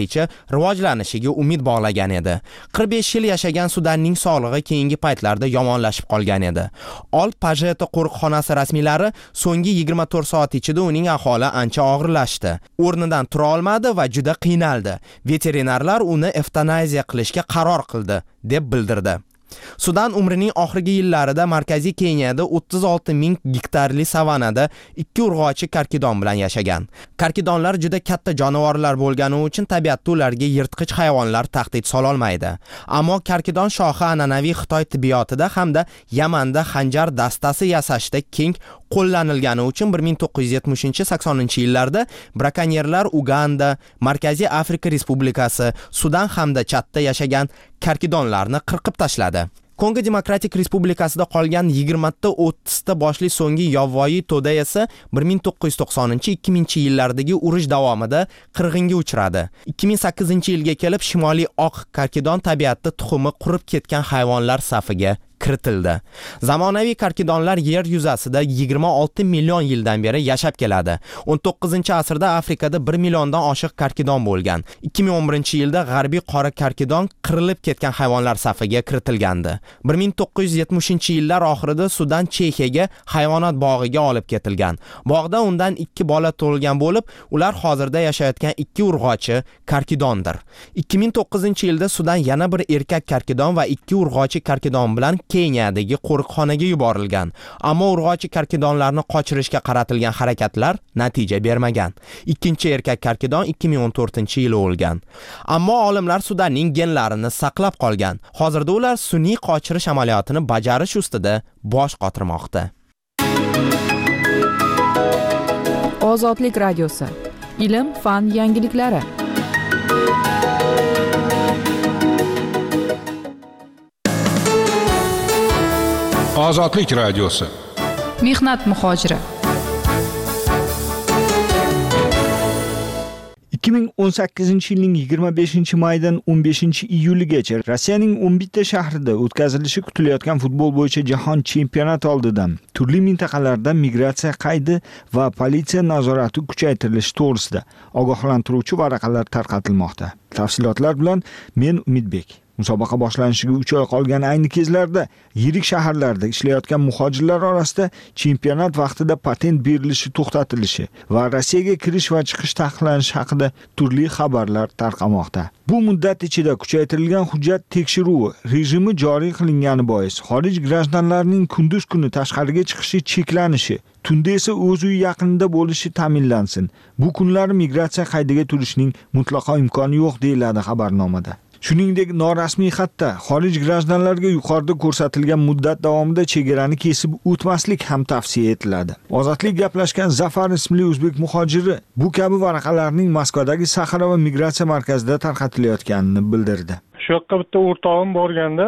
yetarlicha rivojlanishiga umid bog'lagan edi. 45 yil yashagan Sudanning sog'lig'i keyingi paytlarda yomonlashib qolgan edi. Al-Pajeta qo'riqxonasi rasmiylari so'nggi 24 soat ichida uning ahvoli ancha og'irlashdi. O'rnidan tura olmadi va juda qiynaldi. Veterinarlar uni evtanaziya qilishga qaror qildi, deb bildirdi. Sudan umrining oxirgi yillarida Markaziy Keniyada 36 ming gektarli savanada 2 urg'ochi karkidon bilan yashagan. Karkidonlar juda katta jonivorlar bo'lgani uchun tabiatda ularga yirtqich hayvonlar tahdid sola olmaydi. Ammo karkidon shoxi an'anaviy Xitoy tibbiyotida hamda Yamanda xanjar dastasi yasashda keng qo'llanilgani uchun 1970-80 yillarda brakonyerlar Uganda, Markaziy Afrika Respublikasi, Sudan hamda Chadda yashagan karkidonlarni qirqib tashladi. Kongo Demokratik Respublikasida qolgan 20 ta 30 ta boshli so'nggi yovvoyi to'da esa 1990-2000 yillardagi urush davomida qirg'inga uchradi. 2008-yilga kelib Shimoliy oq karkidon tabiatda tuxumi qurib ketgan hayvonlar safiga kiritildi. Zamonaviy karkidonlar yer yuzasida 26 million yildan beri yashab keladi. 19-asrda Afrikada 1 milliondan oshiq karkidon bo'lgan. 2011-yilda g'arbiy qora karkidon qirilib ketgan hayvonlar safiga kiritilgandi. 1970-yillar oxirida Sudan Chexiyaga hayvonot bog'iga olib ketilgan. Bog'da undan 2 bola tug'ilgan bo'lib, ular hozirda yashayotgan 2 urg'ochi karkidondir. 2009-yilda Sudan yana bir erkak karkidon va 2 urg'ochi karkidon bilan Keniyadagi qo'riqxonaga yuborilgan. Ammo urg'ochi karkidonlarni qochirishga qaratilgan harakatlar natija bermagan. Ikkinchi erkak karkidon 2014-yili o'lgan. Ammo olimlar Sudanning genlarini saqlab qolgan. Hozirda ular sun'iy qochirish amaliyotini bajarish ustida bosh qotirmoqda. Ozodlik radiosi. Ilm, fan yangiliklari. Ozodlik radiosi. Mehnat muhojiri. 2018-yilning 25-maydan 15-iyuligacha Rossiyaning 11 ta shahrida o'tkazilishi kutilayotgan futbol bo'yicha jahon chempionati oldidan turli mintaqalarda migratsiya qaydi va politsiya nazorati kuchaytirilishi to'g'risida ogohlantiruvchi varaqalar tarqatilmoqda. Tafsilotlar bilan men Umidbek. Musobaqa boshlanishiga 3 oy qolgan ayni kezlarda yirik shaharlarda ishlayotgan muhojirlar orasida chempionat vaqtida patent berilishi to'xtatilishi va Rossiyaga kirish va chiqish taqiqlanishi haqida turli xabarlar tarqamoqda. Bu muddat ichida kuchaytirilgan hujjat tekshiruvi rejimi joriy qilingani bois xorij grajdanlarining kunduz kuni tashqariga chiqishi cheklanishi, tunda esa o'z uyi yaqinida bo'lishi ta'minlansin. Bu kunlar migratsiya qaydiga turishning mutlaqo imkoni yo'q deyiladi xabarnomada. Shuningdek, norasmiy xatda xorij grajdanlariga yuqorida ko'rsatilgan muddat davomida chegarani kesib o'tmaslik ham tavsiya etiladi. Ozodlik gaplashgan Zafar ismli o'zbek muhojiri bu kabi varaqalarning Moskvadagi Saxara va migratsiya markazida tarqatilayotganini bildirdi. Shu yoqqa bitta o'rtog'im borganda,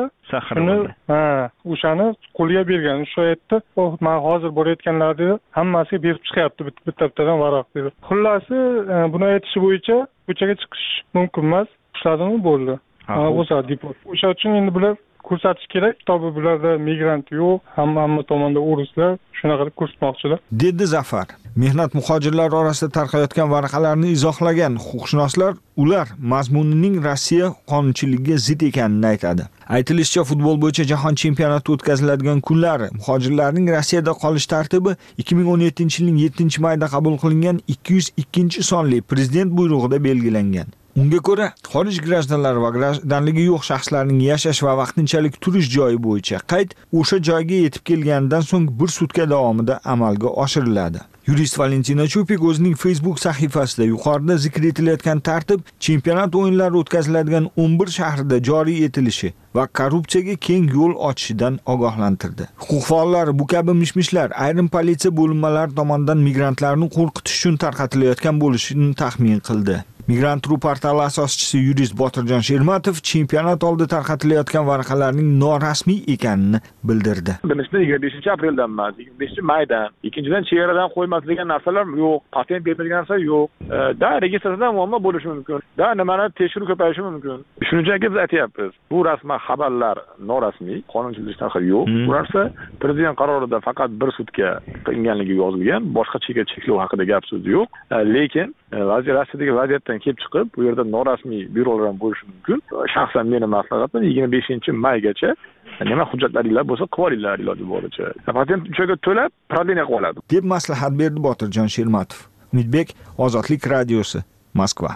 o'shani qo'lga bergan. Shu aytdi, "Men hozir borayotganlarni hammasiga berib chiqyapti bitta-bittadan varaq" dedi. Xullasi, buni aytishi bo'yicha ko'chaga chiqish mumkin emas. Ishladimi bo'ldi. O'sha deport. O'sha uchun endi bular ko'rsatish kerak. To'g'ri bularda migrant yo'q, hamma tomonda o'rislar, shunaqa ko'rsatmoqchilar. Dedi Zafar. Mehnat muhojirlar orasida tarqayotgan varaqalarni izohlagan huquqshunoslar ular mazmunining Rossiya qonunchiligiga zid ekanini aytadi. Aytilishicha, futbol bo'yicha jahon chempionati o'tkaziladigan kunlari muhojirlarning Rossiyada qolish tartibi 2017-yilning 7-mayida qabul qilingan 202-sonli prezident buyrug'ida belgilangan. Unga ko'ra, xorij grajdanlari va grajdanligi yo'q shaxslarning yashash va vaqtinchalik turish joyi bo'yicha qayd o'sha joyga yetib kelganidan so'ng 1 sutka davomida amalga oshiriladi. Yurist Valentina Chupik o'zining Facebook sahifasida yuqorida zikr etilayotgan tartib chempionat o'yinlari o'tkaziladigan 11 shahrida joriy etilishi va korrupsiyaga keng yo'l ochishidan ogohlantirdi. Huquq faollari bu kabi mishmishlar ayrim politsiya bo'linmalari tomonidan migrantlarni qo'rqitish uchun tarqatilayotgan bo'lishini taxmin qildi. Migrant.ru portali asoschisi yurist Botirjon Shermatov chempionat oldi tarqatilayotgan varaqalarning norasmiy ekanini bildirdi. Birinchidan 25-apreldan emas, 25-maydan, ikkinchidan chegaradan qo'ymasilgan narsalar yo'q, patent berilgan narsa yo'q. Da registratsiyadan muammo bo'lishi mumkin. Da nimalar tekshiruv ko'payishi mumkin. Shunchaki biz aytyapmiz. Bu rasman xabarlar norasmiy, qonunchilikdan yo'q. Bu narsa prezident qarorida faqat 1 sutka qilinganligi yozilgan, boshqa cheklov haqida gap so'z yo'q. Lekin Rossiyadagi vaziyatdan kelib chiqib, bu yerda norasmiy byurolar ham bo'lishi mumkin. Shaxsan meni maslahatim 25-maygacha nima hujjatlaringlar bo'lsa qilib olinglar iloji boricha. Patent uchga to'lab, proдление qilib oladi. deb maslahat berdi Botirjon Shermatov. Umidbek, Ozodlik radiosi, Moskva.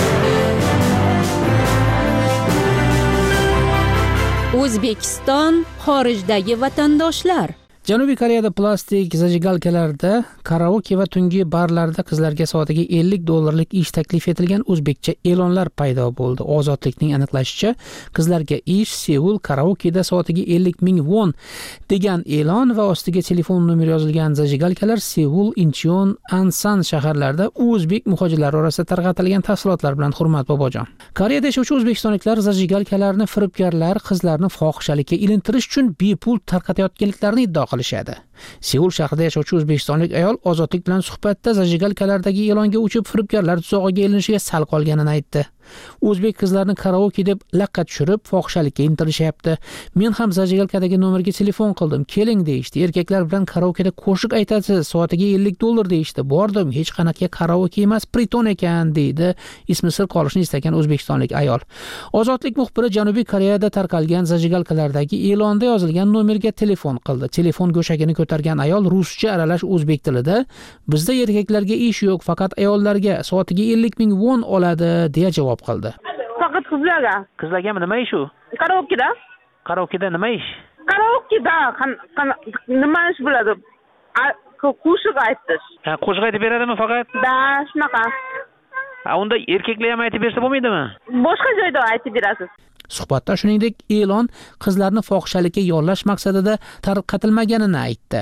O'zbekiston xorijdagi vatandoshlar. Janubiy Koreyada plastik zajigalkalarda, karaoke va tungi barlarda qizlarga soatiga $50 ish taklif etilgan o'zbekcha e'lonlar paydo bo'ldi. Ozodlikning aniqlashicha, qizlarga ish Seul karaokeda soatiga 50,000 won degan e'lon va ostiga telefon nomeri yozilgan zajigalkalar Seul, Incheon, Ansan shaharlarida o'zbek muhojirlar orasida tarqatilgan tafsilotlar bilan Hurmat Bobojon. Koreyada yashovchi o'zbekistonliklar zajigalkalarni firibgarlar qizlarni fohishalikka ilintirish uchun bepul tarqatayotganliklarini iddao qilishadi. Seul shahrida yashovchi o'zbekistonlik ayol Ozodlik bilan suhbatda zajigalkalardagi e'longa uchib firibgarlar tuzog'iga ilinishiga sal qolganini aytdi. O'zbek qizlarni karaoke deb laqqa tushirib fohishalikka intilishyapti. Men ham zajigalkadagi nomerga telefon qildim. Keling deyishdi. Erkaklar bilan karaokeda qo'shiq aytasiz, soatiga $50 deyishdi. Bordim, hech qanaqa karaoke emas, priton ekan deydi. Ismi sir qolishni istagan o'zbekistonlik ayol. Ozodlik muxbiri Janubiy Koreyada tarqalgan zajigalkalardagi e'londa yozilgan nomerga telefon qildi. Telefon go'shagini ko'targan ayol ruscha aralash o'zbek tilida bizda erkaklarga ish yo'q, faqat ayollarga soatiga 50,000 won oladi deya javob qildi. Faqat qizlarga. Qizlargami nima ish u? Karaokeda. Karaokeda nima ish? Karaokeda nima ish bo'ladi? Qo'shiq aytish. Ha, qo'shiq aytib beradimi faqat? Da, shunaqa. Unda erkaklar ham aytib bersa bo'lmaydimi? Boshqa joyda aytib berasiz. Suhbatda shuningdek e'lon qizlarni fohishalikka yollash maqsadida tarqatilmaganini aytdi.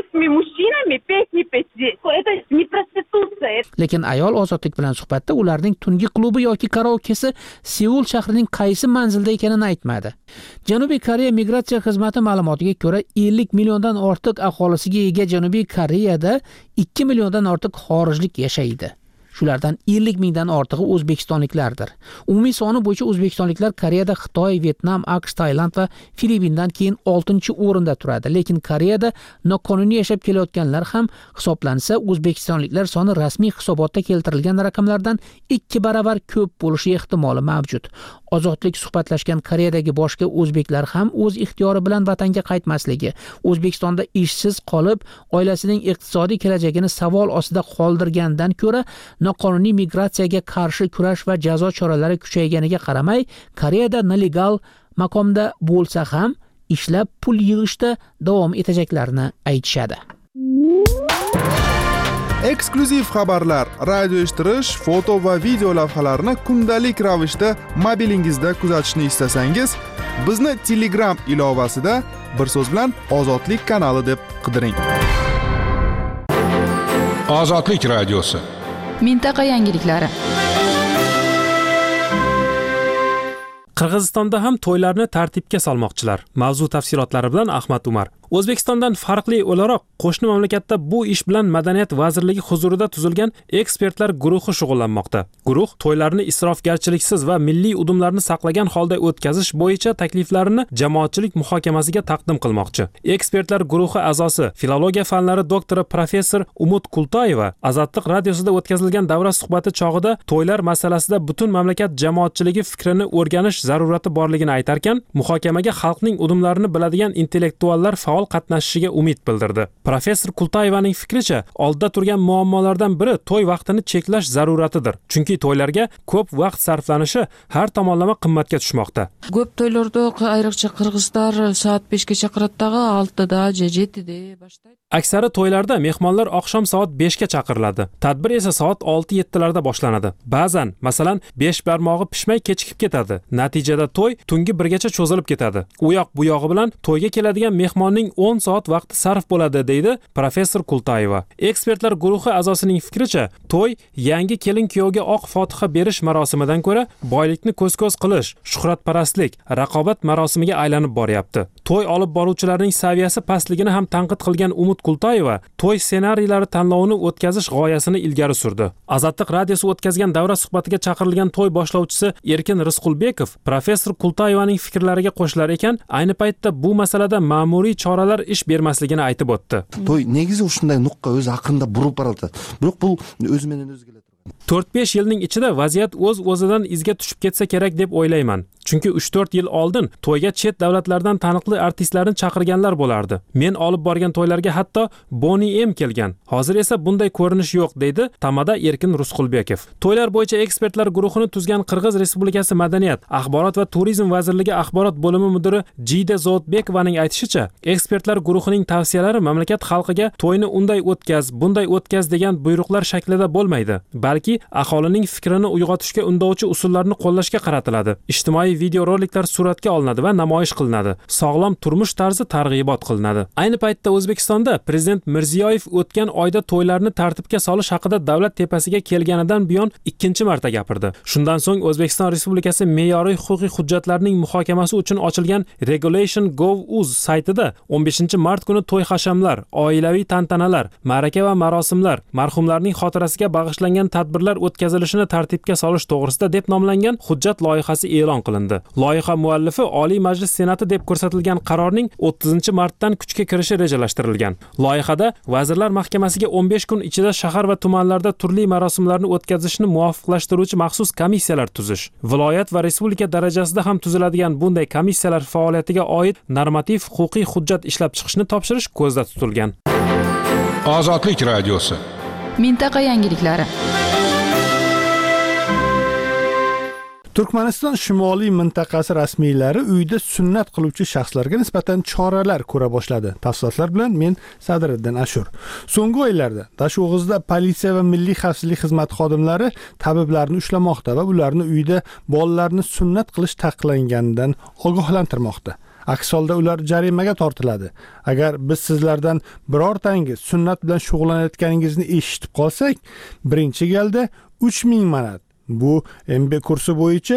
Lekin ayol Ozodlik bilan suhbatda ularning tungi klubi yoki karaokesi Seul shahrining qaysi manzilda ekanini aytmadi. Janubiy Koreya migratsiya xizmati ma'lumotiga ko'ra 50 milliondan ortiq aholisiga ega Janubiy Koreyada 2 milliondan ortiq xorijlik yashaydi. Shulardan 50 mingdan ortig'i o'zbekistonliklardir. Umumiy soni bo'yicha o'zbekistonliklar Koreyada Xitoy, Vietnam, AQSh, Tailand va Filippindan keyin 6-o'rinda turadi. Lekin Koreyada noqonuniy yashab kelayotganlar ham hisoblansa, o'zbekistonliklar soni rasmiy hisobotda keltirilgan raqamlardan 2 baravar ko'p bo'lishi ehtimoli mavjud. Ozodlik suhbatlashgan Koreyadagi boshqa o'zbeklar ham o'z ixtiyori bilan vatanga qaytmasligi, O'zbekistonda ishsiz qolib, oilasining iqtisodiy kelajagini savol ostida qoldirgandan ko'ra noqonuniy migratsiyaga qarshi kurash va jazo choralari kuchayganiga qaramay, Koreyada nelegal maqomda bo'lsa ham ishlab pul yig'ishda davom etajaklarini aytishadi. Eksklyuziv xabarlar, radio eshittirish, foto va video lavhalarni kundalik ravishda mobilingizda kuzatishni istasangiz, bizni Telegram ilovasida bir so'z bilan Ozodlik kanali deb qidiring. Ozodlik radiosi. Mintaqa yangiliklari. Qirg'izistonda ham to'ylarni tartibga solmoqchilar. Mavzu tafsilotlari bilan Ahmad Umar. O'zbekistondan farqli o'laroq qo'shni mamlakatda bu ish bilan Madaniyat vazirligi huzurida tuzilgan ekspertlar guruhi shug'ullanmoqda. Guruh to'ylarni isrofgarchiliksiz va milliy udumlarni saqlagan holda o'tkazish bo'yicha takliflarini jamoatchilik muhokamasiga taqdim qilmoqchi. Ekspertlar guruhi a'zosi, filologiya fanlari doktori professor Umut Kultoyeva Azadlik radiosida o'tkazilgan davra suhbati chog'ida to'ylar masalasida butun mamlakat jamoatchiligi fikrini o'rganish zarurati borligini aytarkan, muhokamaga xalqning udumlarini biladigan intellektuallar faol qatnashishiga umid bildirdi. Professor Kultoyevaning fikricha, oldida turgan muammolardan biri to'y vaqtini cheklash zaruratidir. Chunki to'ylarga ko'p vaqt sarflanishi har tomonlama qimmatga tushmoqda. Ko'p to'ylarda ayriqcha qirg'izlar soat 5 ga chaqiradidagi 6 da, 7 da boshlaydi. Aksari to'ylarda mehmonlar oqshom soat 5 ga chaqiriladi. Tadbir esa soat 6-7 larda boshlanadi. Ba'zan, masalan, 5 barmog'i pishmay kechikib ketadi. Natijada to'y tungi 1 gacha cho'zilib ketadi. U yoq bu yog'i bilan to'yga keladigan mehmonning 10 soat vaqti sarf bo'ladi, deydi professor Kultoyeva. Ekspertlar guruhi a'zosining fikricha, to'y yangi kelin-kuyovga oq fotiha berish marosimidan ko'ra boylikni ko'z-ko'z qilish, shuhratparastlik, raqobat marosimiga aylanib boryapti. To'y olib boruvchilarning saviyasi pastligini ham tanqid qilgan Umut Kultoyeva to'y ssenariylari tanlovini o'tkazish g'oyasini ilgari surdi. Azadlik radiosi o'tkazgan davra suhbatiga chaqirilgan to'y boshlovchisi Erkin Rizqulbekov professor Kultoyevaning fikrlariga qo'shilar ekan, ayni paytda bu masalada ma'muriy choralar ish bermasligini aytib o'tdi. To'y negizi shunday nuqqa o'z haqida burib boradi. Biroq bu o'z mendan o'zgalar 4-5 yilning ichida vaziyat o'z-o'zidan izga tushib ketsa kerak deb o'ylayman. Chunki 3-4 yil oldin to'yga chet davlatlardan taniqli artistlarni chaqirganlar bo'lardi. Men olib borgan to'ylarga hatto Bonnie M kelgan. Hozir esa bunday ko'rinish yo'q, deydi Tamada Erkin Rusqulbekov. To'ylar bo'yicha ekspertlar guruhini tuzgan Qirg'iz Respublikasi Madaniyat, axborot va turizm vazirligi axborot bo'limi mudiri Jida Zotbekovaning aytishicha, ekspertlar guruhining tavsiyalari mamlakat xalqiga to'yni unday o'tkaz, bunday o'tkaz degan buyruqlar shaklida bo'lmaydi, balki aholining fikrini uyg'otishga undovchi usullarni qo'llashga qaratiladi. Ijtimoiy videoroliklar suratga olinadi va namoyish qilinadi. Sog'lom turmush tarzi targ'ibot qilinadi. Ayni paytda O'zbekistonda Prezident Mirziyoyev o'tgan oyda to'ylarni tartibga solish haqida davlat tepasiga kelganidan buyon ikkinchi marta gapirdi. Shundan so'ng O'zbekiston Respublikasi me'yoriy huquqiy hujjatlarning muhokamasi uchun ochilgan Regulation.gov.uz saytida 15-mart kuni to'y hashamlar, oilaviy tantanalar, ma'raka va marosimlar, marhumlarning xotirasiga bag'ishlangan tadbirlar o'tkazilishini tartibga solish to'g'risida deb nomlangan hujjat loyihasi e'lon qilindi. Loyiha muallifi Oliy Majlis Senati deb ko'rsatilgan qarorning 30-martdan kuchga kirishi rejalashtirilgan. Loyihada Vazirlar Mahkamasiga 15 kun ichida shahar va tumanlarda turli marosimlarni o'tkazishni muvofiqlashtiruvchi maxsus komissiyalar tuzish, viloyat va respublika darajasida ham tuziladigan bunday komissiyalar faoliyatiga oid normativ huquqiy hujjat ishlab chiqishni topshirish ko'zda tutilgan. Ozodlik radiosi. Mintaqa yangiliklari. Turkmaniston shimoliy mintaqasi rasmiylari uyda sunnat qiluvchi shaxslarga nisbatan choralar ko'ra boshladi. Tafsilotlar bilan men Sadriddin Ashur. So'nggi oylarda Dashog'izda politsiya va milliy xavfsizlik xizmati xodimlari tabiblarni ushlamoqda va ularni uyda bolalarni sunnat qilish taqiqlanganidan ogohlantirmoqda. Aks holda ular jarimaga tortiladi. Agar biz sizlardan birortangiz sunnat bilan shug'ullanayotganingizni eshitib qolsak, birinchi galda 3000 manat, bu MB kursi bo'yicha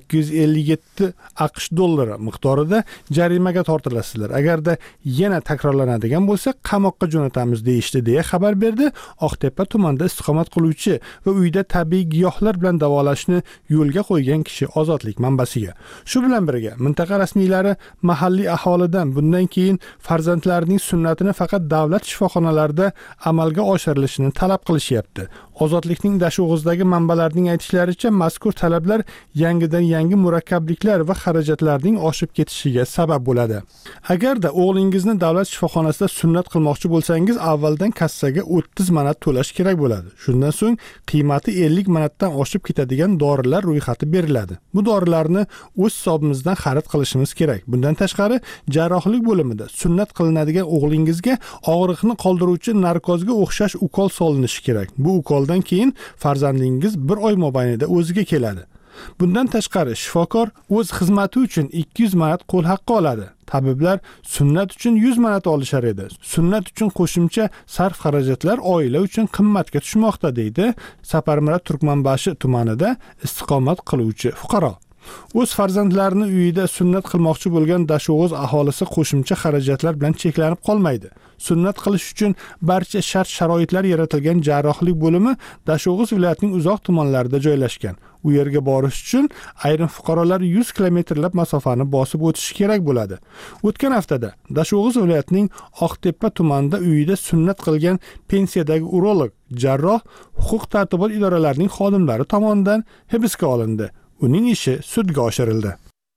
857 AQSh dollari miqdorida jarimaga tortilasizlar. Agarda yana takrorlanadigan bo'lsa, qamoqqa jo'natamiz deyishdi, deya xabar berdi Oqtepa tumanida istiqomat qiluvchi va uyda tabiiy giyohlar bilan davolashni yo'lga qo'ygan kishi Ozodlik manbasiga. Shu bilan birga mintaqa rasmiylari mahalliy aholidan bundan keyin farzandlarining sunnatini faqat davlat shifoxonalarida amalga oshirilishini talab qilishyapti. Ozodlikning Dashog'izdagi manbalarning aytishlaricha, mazkur talablar yangidan yangi murakkabliklar va xarajatlarning oshib ketishiga sabab bo'ladi. Agarda o'g'lingizni davlat shifoxonasida sunnat qilmoqchi bo'lsangiz, avvaldan kassaga 30 manat to'lash kerak bo'ladi. Shundan so'ng qiymati 50 manatdan oshib ketadigan dorilar ro'yxati beriladi. Bu dorilarni o'z hisobimizdan xarid qilishimiz kerak. Bundan tashqari, jarrohlik bo'limida sunnat qilinadigan o'g'lingizga og'riqni qoldiruvchi narkozga o'xshash ukol solinishi kerak. Bu ukoldan keyin farzandingiz 1 oy mobaynida o'ziga keladi. Bundan tashqari, shifokor o'z xizmati uchun 200 manat qo'l haqqi oladi. Tabiblar sunnat uchun 100 manat olishar edi. Sunnat uchun qo'shimcha sarf xarajatlar oila uchun qimmatga tushmoqda, deydi Saparmira Turkmanbashi tumanida istiqomat qiluvchi fuqaro. O'z farzandlarini uyida sunnat qilmoqchi bo'lgan Dashog'iz aholisi qo'shimcha xarajatlar bilan cheklanib qolmaydi. Sunnat qilish uchun barcha shart-sharoitlar yaratilgan jarrohlik bo'limi Dashog'iz viloyatining uzoq tumanlarida joylashgan. U yerga borish uchun ayrim fuqarolar 100 kilometrlab masofani bosib o'tishi kerak bo'ladi. O'tgan haftada Dashog'iz viloyatining Oqtepa tumanida uyida sunnat qilgan pensiyadagi urolog, jarroh huquq tartibot idoralarining xodimlari tomonidan hibsga olindi. Uning ishi sudga oshirildi.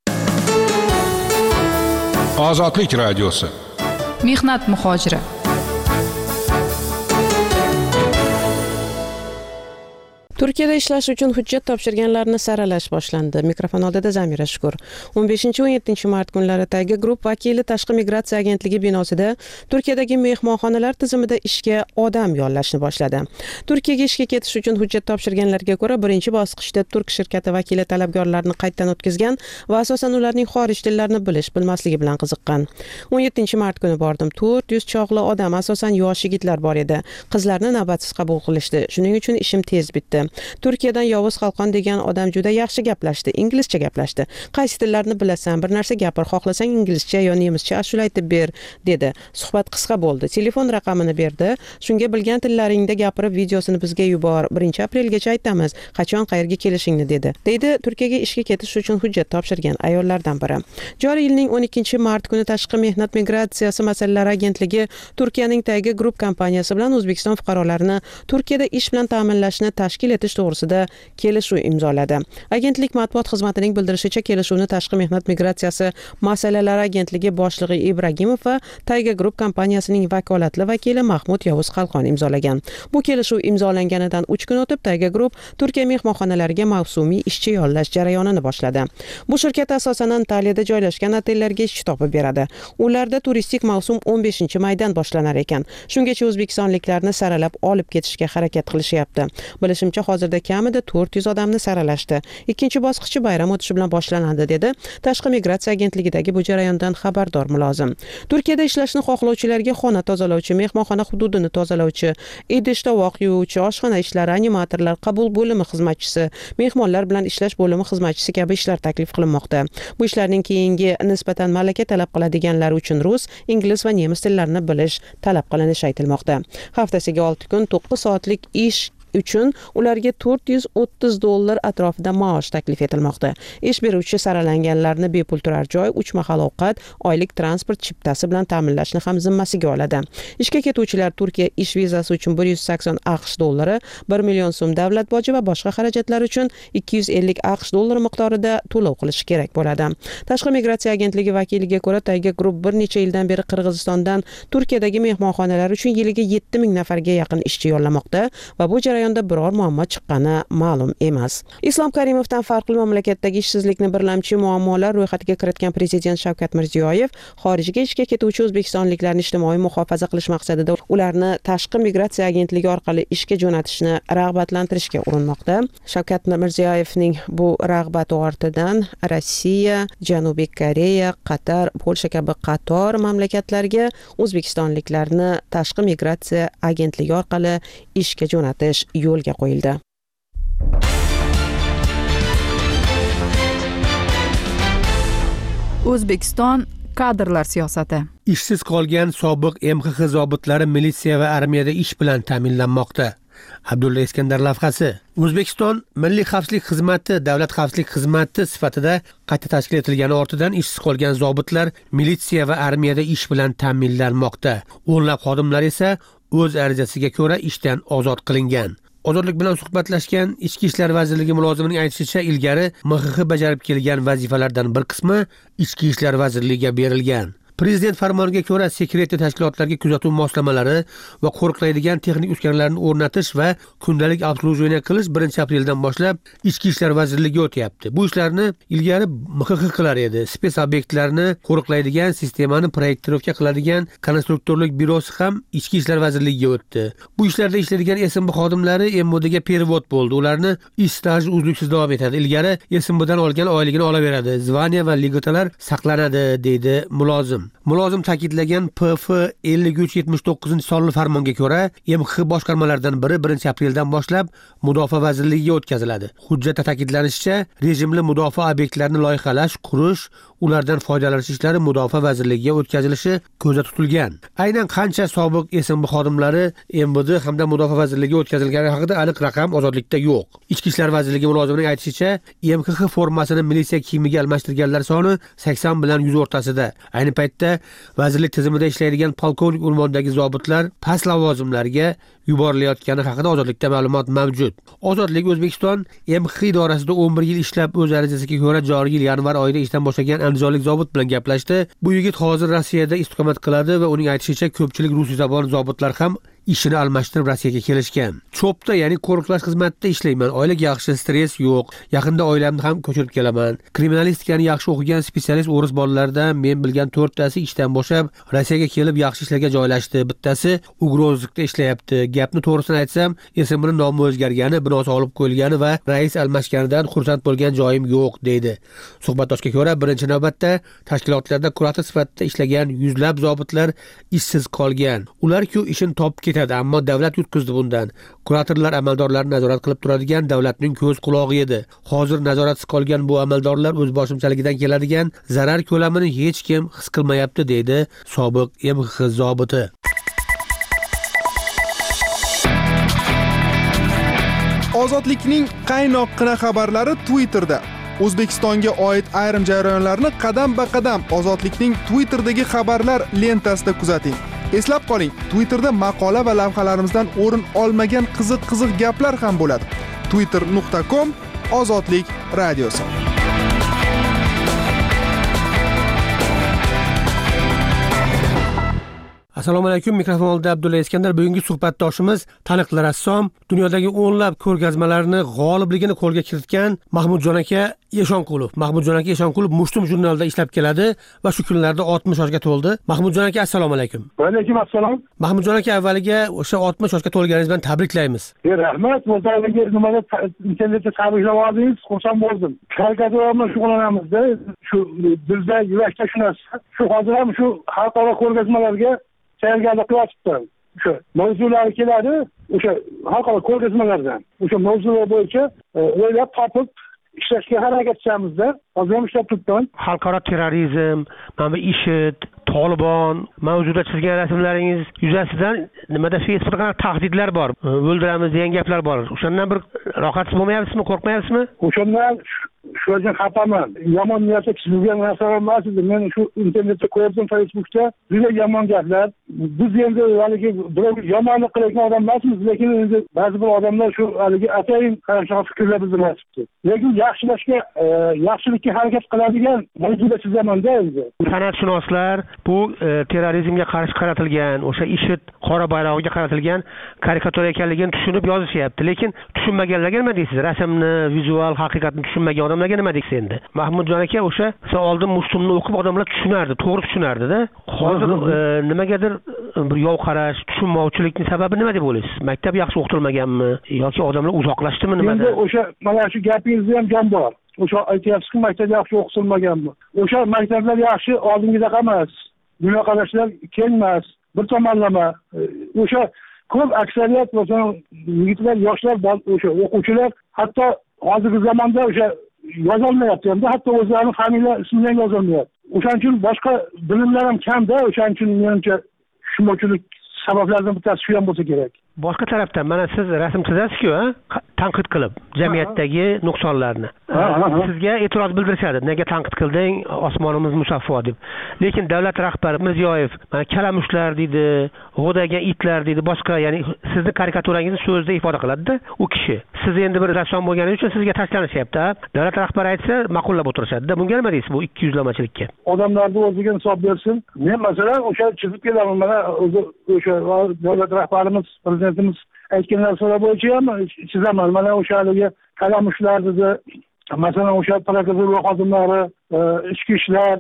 Ozodlik radiosi. Mehnat muhojiri. Turkiyada ishlash uchun hujjat topshirganlarni saralash boshlandi. Mikrofon oldida Zamira Shukur. 15-17 mart kunlari Tayga Group vakili Tashqi migratsiya agentligi binosida Turkiyadagi mehmonxonalar tizimida ishga odam yollashni boshladi. Turkiyaga ishga ketish uchun hujjat topshirganlarga ko'ra, birinchi bosqichda turk shirkati vakili talabgorlarni qaytdan o'tkazgan va asosan ularning xorij tillarini bilish-bilmasligi bilan qiziqqan. 17-mart kuni bordim. 400 chog'li odam, asosan yosh yigitlar bor edi. Qizlarni navbatsiz qabul qilishdi. Shuning uchun ishim tez bitdi. Turkiyadan Yovuz Xalqon degan odam juda yaxshi gaplashdi, inglizcha gaplashdi. Qaysi tillarni bilasan, bir narsa gapir, xohlasang inglizcha yo nemischa ashula aytib ber, dedi. Suhbat qisqa bo'ldi. Telefon raqamini berdi. Shunga bilgan tillaringda gapirib videosini bizga yubor. 1-aprelgacha aytamiz, qachon qayerga kelishingni, dedi. Deydi Turkiyaga ishga ketish uchun hujjat topshirgan ayollardan biri. Joriy yilning 12-mart kuni Tashqi mehnat migratsiyasi masalalari agentligi Turkiyaning Tayga Group kompaniyasi bilan O'zbekiston fuqarolarini Turkiyada ish bilan ta'minlashni tashkil etish to'g'risida kelishuv imzoladi. Agentlik matbuot xizmatining bildirishicha, kelishuvni Tashqi mehnat migratsiyasi masalalari agentligi boshlig'i Ibragimov va Tayga Group kompaniyasining vakolatli vakili Mahmud Yovuz Qalqon imzolagan. Bu kelishuv imzolanganidan 3 kun o'tib Tayga Group Turkiya mehmonxonalariga mavsumiy ishchi yollash jarayonini boshladi. Bu shirkat asosan Antaliyada joylashgan otellarga ishchi topib beradi. Ularda turistik mavsum 15-maydan boshlanar ekan. Shungacha o'zbekistonliklarni saralab olib ketishga harakat qilishyapti. Bilishimcha, hozirda kamida 400 odamni saralashdi. Ikkinchi bosqichi bayram o'tishi bilan boshlanadi, dedi Tashqi migratsiya agentligidagi bu jarayondan xabardor mulozim. Turkiyada ishlashni xohlovchilarga xona tozalovchi, mehmonxona hududini tozalovchi, idish tovoq yuvuvchi, oshxona ishlari, animatorlar, qabul bo'limi xizmatchisi, mehmonlar bilan ishlash bo'limi xizmatchisi kabi ishlar taklif qilinmoqda. Bu ishlarning keyingi nisbatan malaka talab qiladiganlar uchun rus, ingliz va nemis tillarini bilish talab qilinishi aytilmoqda. Haftasiga 6 kun 9 soatlik ish uchun ularga $430 atrofida maosh taklif etilmoqda. Ish beruvchi saralanganlarni bepul turar joy, 3 mahal ovqat, oylik transport chiptasi bilan ta'minlashni ham zimmasiga oladi. Ishga ketuvchilar Turkiya ish vizasi uchun $180 $1 million so'm davlat boji va boshqa xarajatlar uchun $250 miqdorida to'lov qilishi kerak bo'ladi. Tashqi migratsiya agentligi vakiliga ko'ra, Tayga Group bir necha yildan beri Qirg'izistondan Turkiyadagi mehmonxonalar uchun yiliga 7000 nafarga yaqin ishchi yollamoqda va bu jarayonda biror muammo chiqqani ma'lum emas. Islom Karimovdan farqli mamlakatdagi ishsizlikni birlamchi muammolar ro'yxatiga kiritgan Prezident Shavkat Mirziyoyev xorijga ishga ketuvchi o'zbekistonliklarni ijtimoiy muhofaza qilish maqsadida ularni Tashqi migratsiya agentligi orqali ishga jo'natishni rag'batlantirishga urinmoqda. Shavkat Mirziyoyevning bu rag'bati ortidan Rossiya, Janubiy Koreya, Qatar, Polsha kabi qator mamlakatlarga o'zbekistonliklarni Tashqi migratsiya agentligi orqali ishga jo'natish yo'lga qo'yildi. O'zbekiston kadrlar siyosati. Ishsiz qolgan sobiq MXX zobitlari militsiya va armiyada ish bilan ta'minlanmoqda. Abdulla Iskandar lavhasi. O'zbekiston Milliy xavfsizlik xizmati davlat xavfsizlik xizmati sifatida qayta tashkil etilgani ortidan ishsiz qolgan zobitlar militsiya va armiyada ish bilan ta'minlanmoqda. O'nlab xodimlar esa o'z arizasiga ko'ra ishdan ozod qilingan. Ozodlik bilan suhbatlashgan Ichki ishlar vazirligi mulozimining aytishicha, ilgari MXX bajarib kelgan vazifalardan bir qismi Ichki ishlar vazirligiga berilgan. Prezident farmoniga ko'ra sekretli tashkilotlarga kuzatuv moslamalari va qo'riqlaydigan texnik uskunalarni o'rnatish va kundalik obslujiya qilish 1 apreldan boshlab Ichki ishlar vazirligiga o'tyapti. Bu ishlarni ilgari MXX qilar edi. Spes obyektlarni qo'riqlaydigan, sistemani proyektirovka qiladigan konstruktorlik byurosi ham Ichki ishlar vazirligiga o'tdi. Bu ishlarda ishlaydigan SMB xodimlari MODga perevod bo'ldi. Ularni ish staji uzluksiz davom etadi. Ilgari SMBdan olgan oyligini olaveradi. Zvaniya va ligotalar saqlanadi, deydi mulozim. Mulozim ta'kidlagan PF 5379 sonli farmonga ko'ra, MXX boshqarmalaridan biri 1 apreldan boshlab Mudofaa vazirligiga o'tkaziladi. Hujjatda ta'kidlanishicha, rejimli mudofaa obyektlarini loyihalash, qurish, ulardan foydalanish ishlari Mudofaa vazirligiga o'tkazilishi ko'zda tutilgan. Aynan qancha sobiq SMB xodimlari MBD hamda Mudofaa vazirligiga o'tkazilgani haqida aniq raqam ozodlikda yo'q. Ichki ishlar vazirligi mulozimining aytishicha, MXX formasini militsiya kiyimiga almashtirganlar soni 80 bilan 100 o'rtasida. Ayni paytda vazirlik tizimida ishlaydigan polkovnik unvonidagi zobitlar past lavozimlarga yuborilayotgani haqida ozodlikda ma'lumot mavjud. Ozodlik O'zbekiston MXX idorasida 11 yil ishlab o'z arizasiga ko'ra joriy yil yanvar oyida ishdan boshlagan andijonlik zobit bilan gaplashdi. Bu yigit hozir Rossiyada istiqomat qiladi va uning aytishicha, ko'pchilik rus zabon zobitlar ham ishini almashtirib Rossiyaga kelishgan. Chopda, ya'ni qo'riqlash xizmatida ishlayman. Oylik yaxshi, stress yo'q. Yaqinda oilamni ham ko'chirib kelaman. Kriminalistikani yaxshi o'qigan specialist o'ris bolalardan men bilgan 4 tasi ishdan bo'shab Rossiyaga kelib yaxshi ishlarga joylashdi. Bittasi Ugroznikda ishlayapti. Gapni to'g'risini aytsam, esimning nomi o'zgargani, binosi olib qo'yilgani va rais almashganidan xursand bo'lgan joyim yo'q, deydi. Suhbatdoshga ko'ra, birinchi navbatda tashkilotlarda kurator sifatida ishlagan yuzlab zobitlar ishsiz qolgan. Ular-ku ishini topib ketadi, ammo davlat yutkizdi bundan. Kuratorlar amaldorlarni nazorat qilib turadigan davlatning ko'z qulog'i edi. Hozir nazoratsiz qolgan bu amaldorlar o'z boshimchaligidan keladigan zarar ko'lamini hech kim his qilmayapti, deydi sobiq MXX zobiti. Ozodlikning qaynoqqina xabarlari Twitterda. O'zbekistonga oid ayrim jarayonlarni qadam-ba-qadam Ozodlikning Twitterdagi xabarlar lentasida kuzating. Eslab qoling, Twitterda maqola va lavhalarimizdan o'rin olmagan qiziq gaplar ham bo'ladi. twitter.com/ozodlik radiosi. Assalomu alaykum. Mikrofon oldida Abdulla Iskandar. Bugungi suhbatdoshimiz taniqli rassom, dunyodagi o'nlab ko'rgazmalarni g'olibligini qo'lga kiritgan Mahmudjon aka Eshonqulov. Mahmudjon aka Eshonqulov Mushtum jurnalida ishlab keladi va shu kunlarda 60 yoshga to'ldi. Mahmudjon aka, assalomu alaykum. Va alaykum assalom. Mahmudjon aka, avvaliga o'sha 60 yoshga to'lganingiz bilan tabriklaymiz. Rahmat. O'zingizga nimada internetda tabriklab oldingiz, xursand bo'ldim. Karikatura bilan shug'ullanamizda, shu bizda yurakda shu narsa. Shu hozir ham shu xalqaro ko'rgazmalarga tayyorgarlik qilyapman. O'sha mavzular keladi, o'sha xalqaro ko'rgazmalardan. O'sha mavzular bo'yicha o'ylab topib ishlashga harakat qilamizda. Hozir ham ishlab turibman. Xalqaro terrorizm, mana bu IShID, Tolibon mavzuda chizgan rasmlaringiz yuzasidan nimada Facebookda tahdidlar bor. O'ldiramiz degan gaplar bor. O'shandan bir rohatsiz bo'lmayapsizmi, qo'rqmayapsizmi? O'shandan shu yerdan xafaman. Yomon niyatda chizilgan narsalar emas edi. Men shu internetda ko'rdim, Facebookda juda yomon gaplar. Biz endi haligi birovga yomonlik qilayotgan odam emasmiz, lekin endi ba'zi bir odamlar shu haligi atayin qarashgan fikrlar bildirmoqchi. Lekin yaxshilashga, yaxshilikka harakat qiladigan mavzuda chizaman-da endi. San'atshunoslar bu terrorizmga qarshi qaratilgan, o'sha IShID qora bayrog'iga qaratilgan karikatura ekanligini tushunib yozishyapti. Lekin tushunmaganlarga nima deysiz? Rasmni, vizual haqiqatni tushunmagan odamlarga nima deysiz endi? Mahmudjon aka, o'sha siz oldin Mushtumni o'qib odamlar tushunardi, to'g'ri tushunardi-da. Hozir nimagadir bir yov qarash, tushunmovchilikning sababi nima deb o'ylaysiz? Maktab yaxshi o'qitilmaganmi yoki odamlar uzoqlashdimi nimada? Endi o'sha mana shu gapingizda ham jon bor. O'sha aytyapsizki, maktab yaxshi o'qitilmaganmi? O'sha maktablar yaxshi oldingidaqa emas. Dunyoqarashlar keng emas, bir tomonlama. O'sha ko'p aksariyat bo'lsa yigitlar, yoshlar, o'sha o'quvchilar hatto hozirgi zamonda o'sha yozolmayapti, hamda hatto o'zlarining familiya ismini yozolmayapti. O'shaning uchun boshqa bilimlar ham kamda, o'shaning uchun menimcha tushunmovchilik sabablardan bittasi shu ham bo'lsa kerak. Boshqa tarafdan mana siz rasm chizasiz-ku, tanqid qilib jamiyatdagi nuqsonlarni. Sizga e'tiroz bildirishadi. Nega tanqid qilding? Osmonimiz musaffo deb. Lekin davlat rahbari Mirziyoyev mana kalamushlar deydi, g'o'dagan itlar deydi, boshqa, ya'ni sizni karikaturangizni so'zda ifoda qiladi-da u kishi. Siz endi bir rassom bo'lganingiz uchun sizga tashlanishyapti. Davlat rahbari aytsa, ma'qullab o'tirishadi-da. Bunga nima deysiz bu 200lamachilikka? Odamlarni o'ziga hisob bersin. Men masalan o'sha chizib kelaman, mana o'sha davlat rahbarimiz prezidentimiz aytgan narsalar bo'yicha ham chizaman. Mana o'sha haligi kalamushlar dedi, masalan o'sha prokuratura xodimlari, ichki ishlar,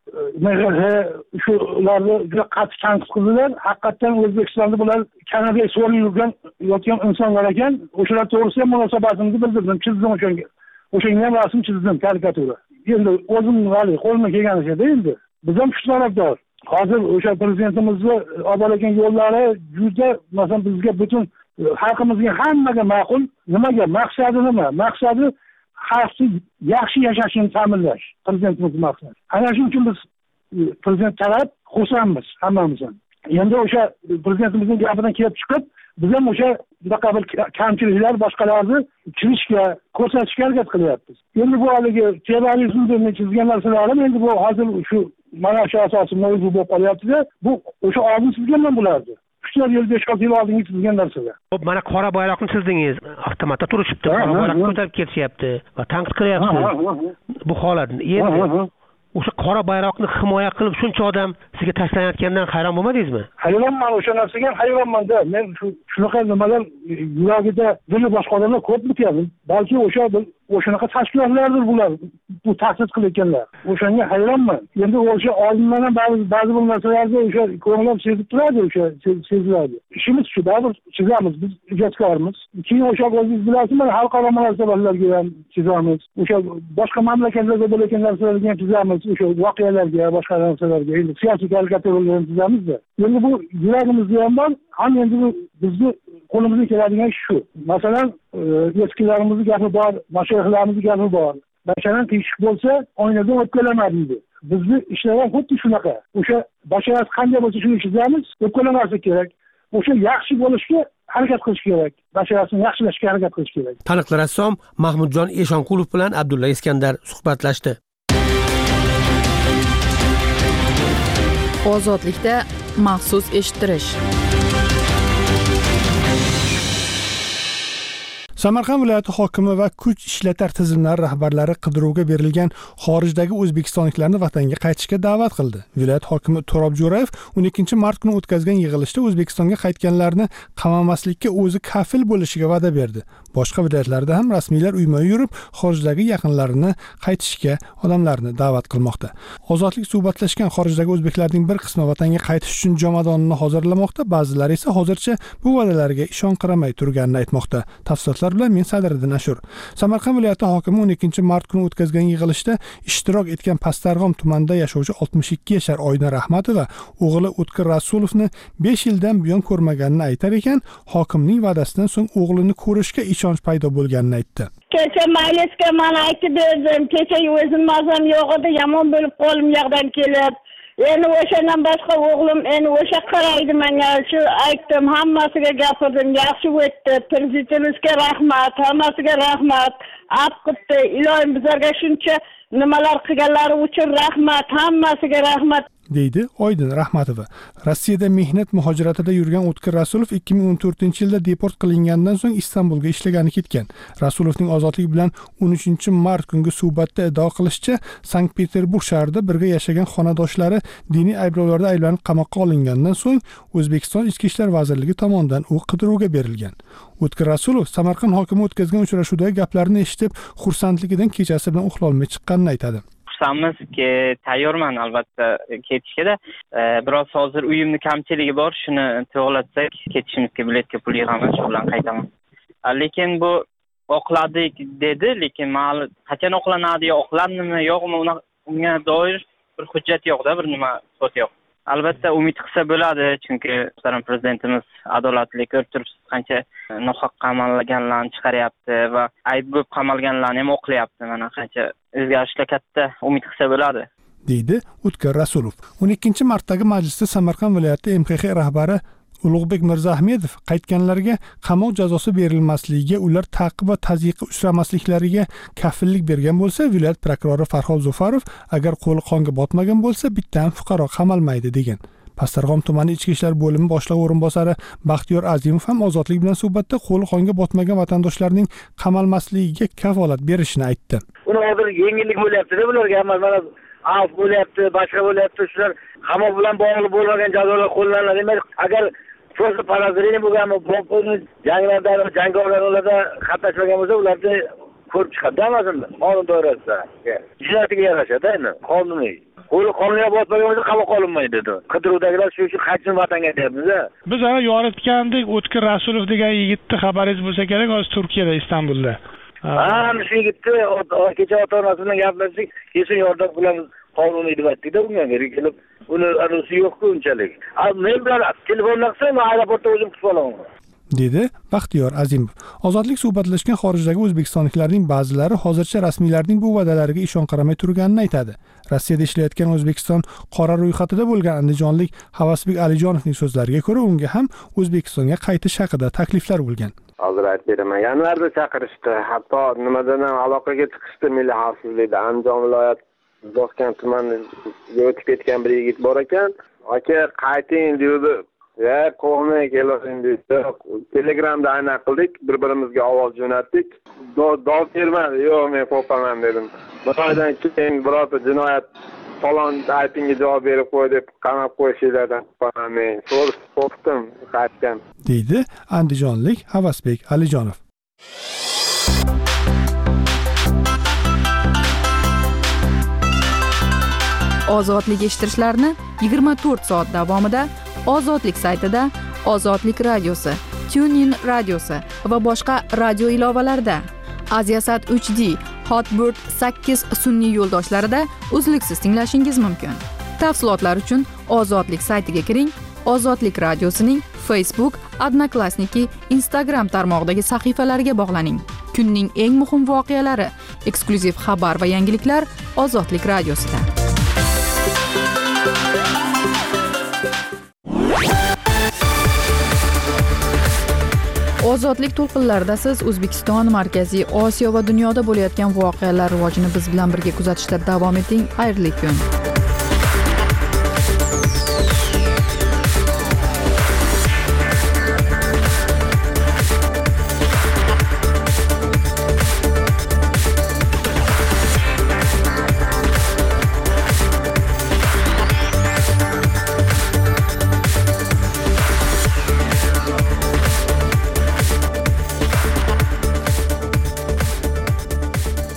MGH shularni juda qattiq tanqid qildilar. Haqiqatan O'zbekistonda bular Kanadaga so'rib yurgan yotgan insonlar ekan. O'shalar to'g'risida ham munosabatimni bildirdim, chizdim o'shanga. O'shanga ham rasm chizdim, karikatura. Endi o'zim hali qo'limdan kelganicha endi. Biz ham shu tarafdor. Hozir o'sha prezidentimizni olib borgan yo'llari juda, masalan, bizga butun xalqimizga hammaga ma'qul. Nimaga? Maqsadi nima? Maqsadi xalqni yaxshi yashashini ta'minlash. Prezidentimiz maqsadi. Ana shuning uchun biz prezident taraf xursandmiz hammamiz ham. Endi o'sha prezidentimizning gapidan kelib chiqib, biz ham o'sha bunaqa bir kamchiliklar boshqalarni chizishga, ko'rsatishga harakat qilyapmiz. Endi bu haligi terrorizmni chizgan narsalarim endi bu hozir shu mana shu asosiy mavzu bo'lib qolyapti-da. Bu o'sha oldin chizganman bularni. 3 yil 5 yil oldingi chizgan narsalar. Xo'p, mana qora bayroqni chizdingiz. Avtomatda turishibdi. Qora bayroqni ko'tarib ketishyapti va tanqid qilyapti. Bu holatni endi o'sha qora bayroqni himoya qilib shuncha odam sizga tashlanayotgandan hayron bo'lmadingizmi? Hayronman, o'sha narsaga hayronman-da. Men shunaqa nimalar yuragida dili boshqa odamlar ko'pmikan? Balki o'shanaqa tashkilotlardir bular. Bu tahdid qilayotganlar. O'shanga hayronman. Endi o'sha oldindan ham ba'zi bir narsalarni o'sha ko'nglim sezib turadi, o'sha seziladi. Ishimiz shu, baribir chizamiz, biz ijodkormiz. Keyin o'sha o'zingiz bilasiz, mana xalqaro munosabatlarga ham chizamiz. O'sha boshqa mamlakatlarda bo'layotgan narsalarga ham chizamiz. O'sha voqealarga, boshqa narsalarga, endi siyosiy karikaturalarga ham chizamiz-da. Endi bu yuragimizda ham bor, ham endi bizni qo'limizdan keladigan shu. Masalan, eskilarimizning gapi bor, mashayixlarimizning gapi bor. Basharan qiyshiq bo'lsa, oynadan o'tkalamadi deydi. Bizni ishlar ham xuddi shunaqa. O'sha basharat qanday bo'lsa shuni chizamiz, o'tkalamaslik kerak. O'sha yaxshi bo'lishga harakat qilish kerak. Basharatni yaxshilashga harakat qilish kerak. Taniqli rassom Mahmudjon Eshonqulov bilan Abdulla Iskandar suhbatlashdi. Ozodlikda maxsus eshittirish. Samarqand viloyati hokimi va kuch ishlatar tizimlari rahbarlari qidiruvga berilgan xorijdagi o'zbekistonliklarni vatanga qaytishga da'vat qildi. Viloyat hokimi To'rob Jo'rayev 12 mart kuni o'tkazgan yig'ilishda O'zbekistonga qaytganlarni qamamaslikka o'zi kafil bo'lishiga va'da berdi. Boshqa viloyatlarda ham rasmiylar uyma yurib, xorijdagi yaqinlarini qaytishga odamlarni da'vat qilmoqda. Ozodlik suhbatlashgan xorijdagi o'zbeklarning bir qismi vatanga qaytish uchun jomadonni hozirlamoqda, ba'zilari esa hozircha bu va'dalarga ishonqiramay turganini aytmoqda. Tafsilotlar bilan men Sadriddin Ashur. Samarqand viloyati hokimi 12 mart kuni o'tkazgan yig'ilishda ishtirok etgan Pastarg'om tumanida yashovchi 62 yashar Oyna Rahmatova o'g'li O'tkir Rasulovni 5 yildan buyon ko'rmaganini aytar ekan, hokimning va'dasidan so'ng o'g'lini ko'rishga ishonch paydo bo'lganini aytdi. Kecha maylisga men aytib berdim, kecha o'zim mazam yo'q edi, yomon bo'lib qo'lim yoqdan kelib. Endi o'shandan boshqa o'g'lim endi o'sha qaraydi menga, shu aytdim, hammasiga gapirdim, yaxshi o'tdi. Prezidentimizga rahmat, hammasiga rahmat. Abqitdi, iloyim bizlarga shuncha nimalar qilganlari uchun rahmat, hammasiga rahmat. deydi Oydin Rahmatova. Rossiyada mehnat muhojiratida yurgan O'tkir Rasulov 2014-yilda deport qilingandan so'ng Istanbulga ishlagani ketgan. Rasulovning ozodlik bilan 13-mart kungi suhbatda iddao qilishicha, Sankt-Peterburg shahrida birga yashagan xonadoshlari diniy ayblovlarda ayblanib qamoqqa olingandan so'ng O'zbekiston Ichki ishlar vazirligi tomonidan u qidiruvga berilgan. O'tkir Rasulov Samarqand hokimi o'tkazgan uchrashuvdagi gaplarni eshitib, xursandligidan kechasi bilan uxlolmay chiqqanini aytadi. Xursandmizki, tayyorman albatta ketishga. Biroz hozir uyimni kamchiligi bor, shuni to'g'latsak ketishimizga biletga pul yig'aman, shu bilan qaytaman. Lekin bu oqladik dedi, lekin ma'lum qachon oqlanadi, oqlandimi, yo'qmi, unga doir bir hujjat yo'q-da, bir nima so'z yo'q. Albatta umid qilsa bo'ladi, chunki muhtaram prezidentimiz adolatli ko'rib turibsiz, qancha nohaq qamalganlarni chiqaryapti va ayb bo'lib qamalganlarni ham oqlayapti. Mana qancha o'zgarishlar katta, umid qilsa bo'ladi, deydi O'tkir Rasulov. 12 martdagi majlisda Samarqand viloyati MXX rahbari Ulug'bek Mirzaahmedov qaytganlarga qamoq jazosi berilmasligiga, ular ta'qib va tazyiqqa uchramasliklariga kafillik bergan bo'lsa, viloyat prokurori Farhod Zufarov agar qo'li qonga botmagan bo'lsa, bitta ham fuqaro qamalmaydi degan. Pastarg'om tumani ichki ishlar bo'limi boshlig'i o'rinbosari Baxtiyor Azimov ham ozodlik bilan suhbatda qo'li qonga botmagan vatandoshlarning qamalmasligiga kafolat berishini aytdi. Uni hozir yengillik bo'lyapti-da bularga, mana af bo'lyapti, boshqa bo'lyapti, shular qamoq bilan bog'liq bo'lmagan jazolar qo'llanadi. Demak, agar So'zli parazrini bo'lganmi, janglarda, jangovarlarda qatnashmagan bo'lsa, ularni ko'rib chiqadi masalan, qonun doirasida. Jinoyatga yarashadi endi, qonuniy. Qo'li qonunga bosmagan bo'lsa qamoq olinmaydi dedi. Qidiruvdagilar shu uchun qaytsin vatanga deyapmiz. Biz ana yoritgandek O'tkir Rasulov degan yigitni xabaringiz bo'lsa kerak, hozir Turkiyada, Istanbulda. Shu yigitni kecha ota-onasi bilan gaplashdik, kesin yordam qilamiz. Qonuniy deb aytdik-da, unga kelib, uni anusi yo'q-ku unchalik. Men bilan telefondan qilsam, aeroportda o'zim kutib olaman, dedi Baxtiyor Azimov. Ozodlik suhbatlashgan xorijdagi o'zbekistonliklarning ba'zilari hozircha rasmiylarning bu va'dalariga ishonqiramay turganini aytadi. Rossiyada ishlayotgan O'zbekiston qora ro'yxatida bo'lgan andijonlik Havasbek Alijonovning so'zlariga ko'ra, unga ham O'zbekistonga qaytish haqida takliflar bo'lgan. Hozir aytib beraman. Yanvarda chaqirishdi, hatto nimadan ham aloqaga chiqishdi, milliy xavfsizlikda Andijon viloyati Bosgan tumaniga o'tib ketgan bir yigit bor ekan. Aka, qayting dedi. Ya, qo'may kelavering dedi. Telegramda aynan qildik, bir-birimizga ovoz jo'natdik. Dov bermadi. Yo'q, men qo'rqaman dedim. Bir oydan keyin birorta jinoyat falon aytingga javob berib qo'y deb qamab qo'yishlardan qo'rqaman men. Qo'rqdim, qaytgan, deydi andijonlik Havasbek Alijonov. Ozodlik eshittirishlarni 24 soat davomida Ozodlik saytida, Ozodlik radiosi, TuneIn radiosi va boshqa radio ilovalarida, Aziasat 3D, Hotbird 8 sun'iy yo'ldoshlarida uzluksiz tinglashingiz mumkin. Tafsilotlar uchun Ozodlik saytiga kiring, Ozodlik radiosining Facebook, Odnoklassniki, Instagram tarmog'idagi sahifalariga bog'laning. Kunning eng muhim voqealari, eksklyuziv xabar va yangiliklar Ozodlik radiosida. Ozodlik to'lqinlarida siz O'zbekiston, Markaziy Osiyo va dunyoda bo'layotgan voqealar rivojini biz bilan birga kuzatishda davom eting. Xayrli kun.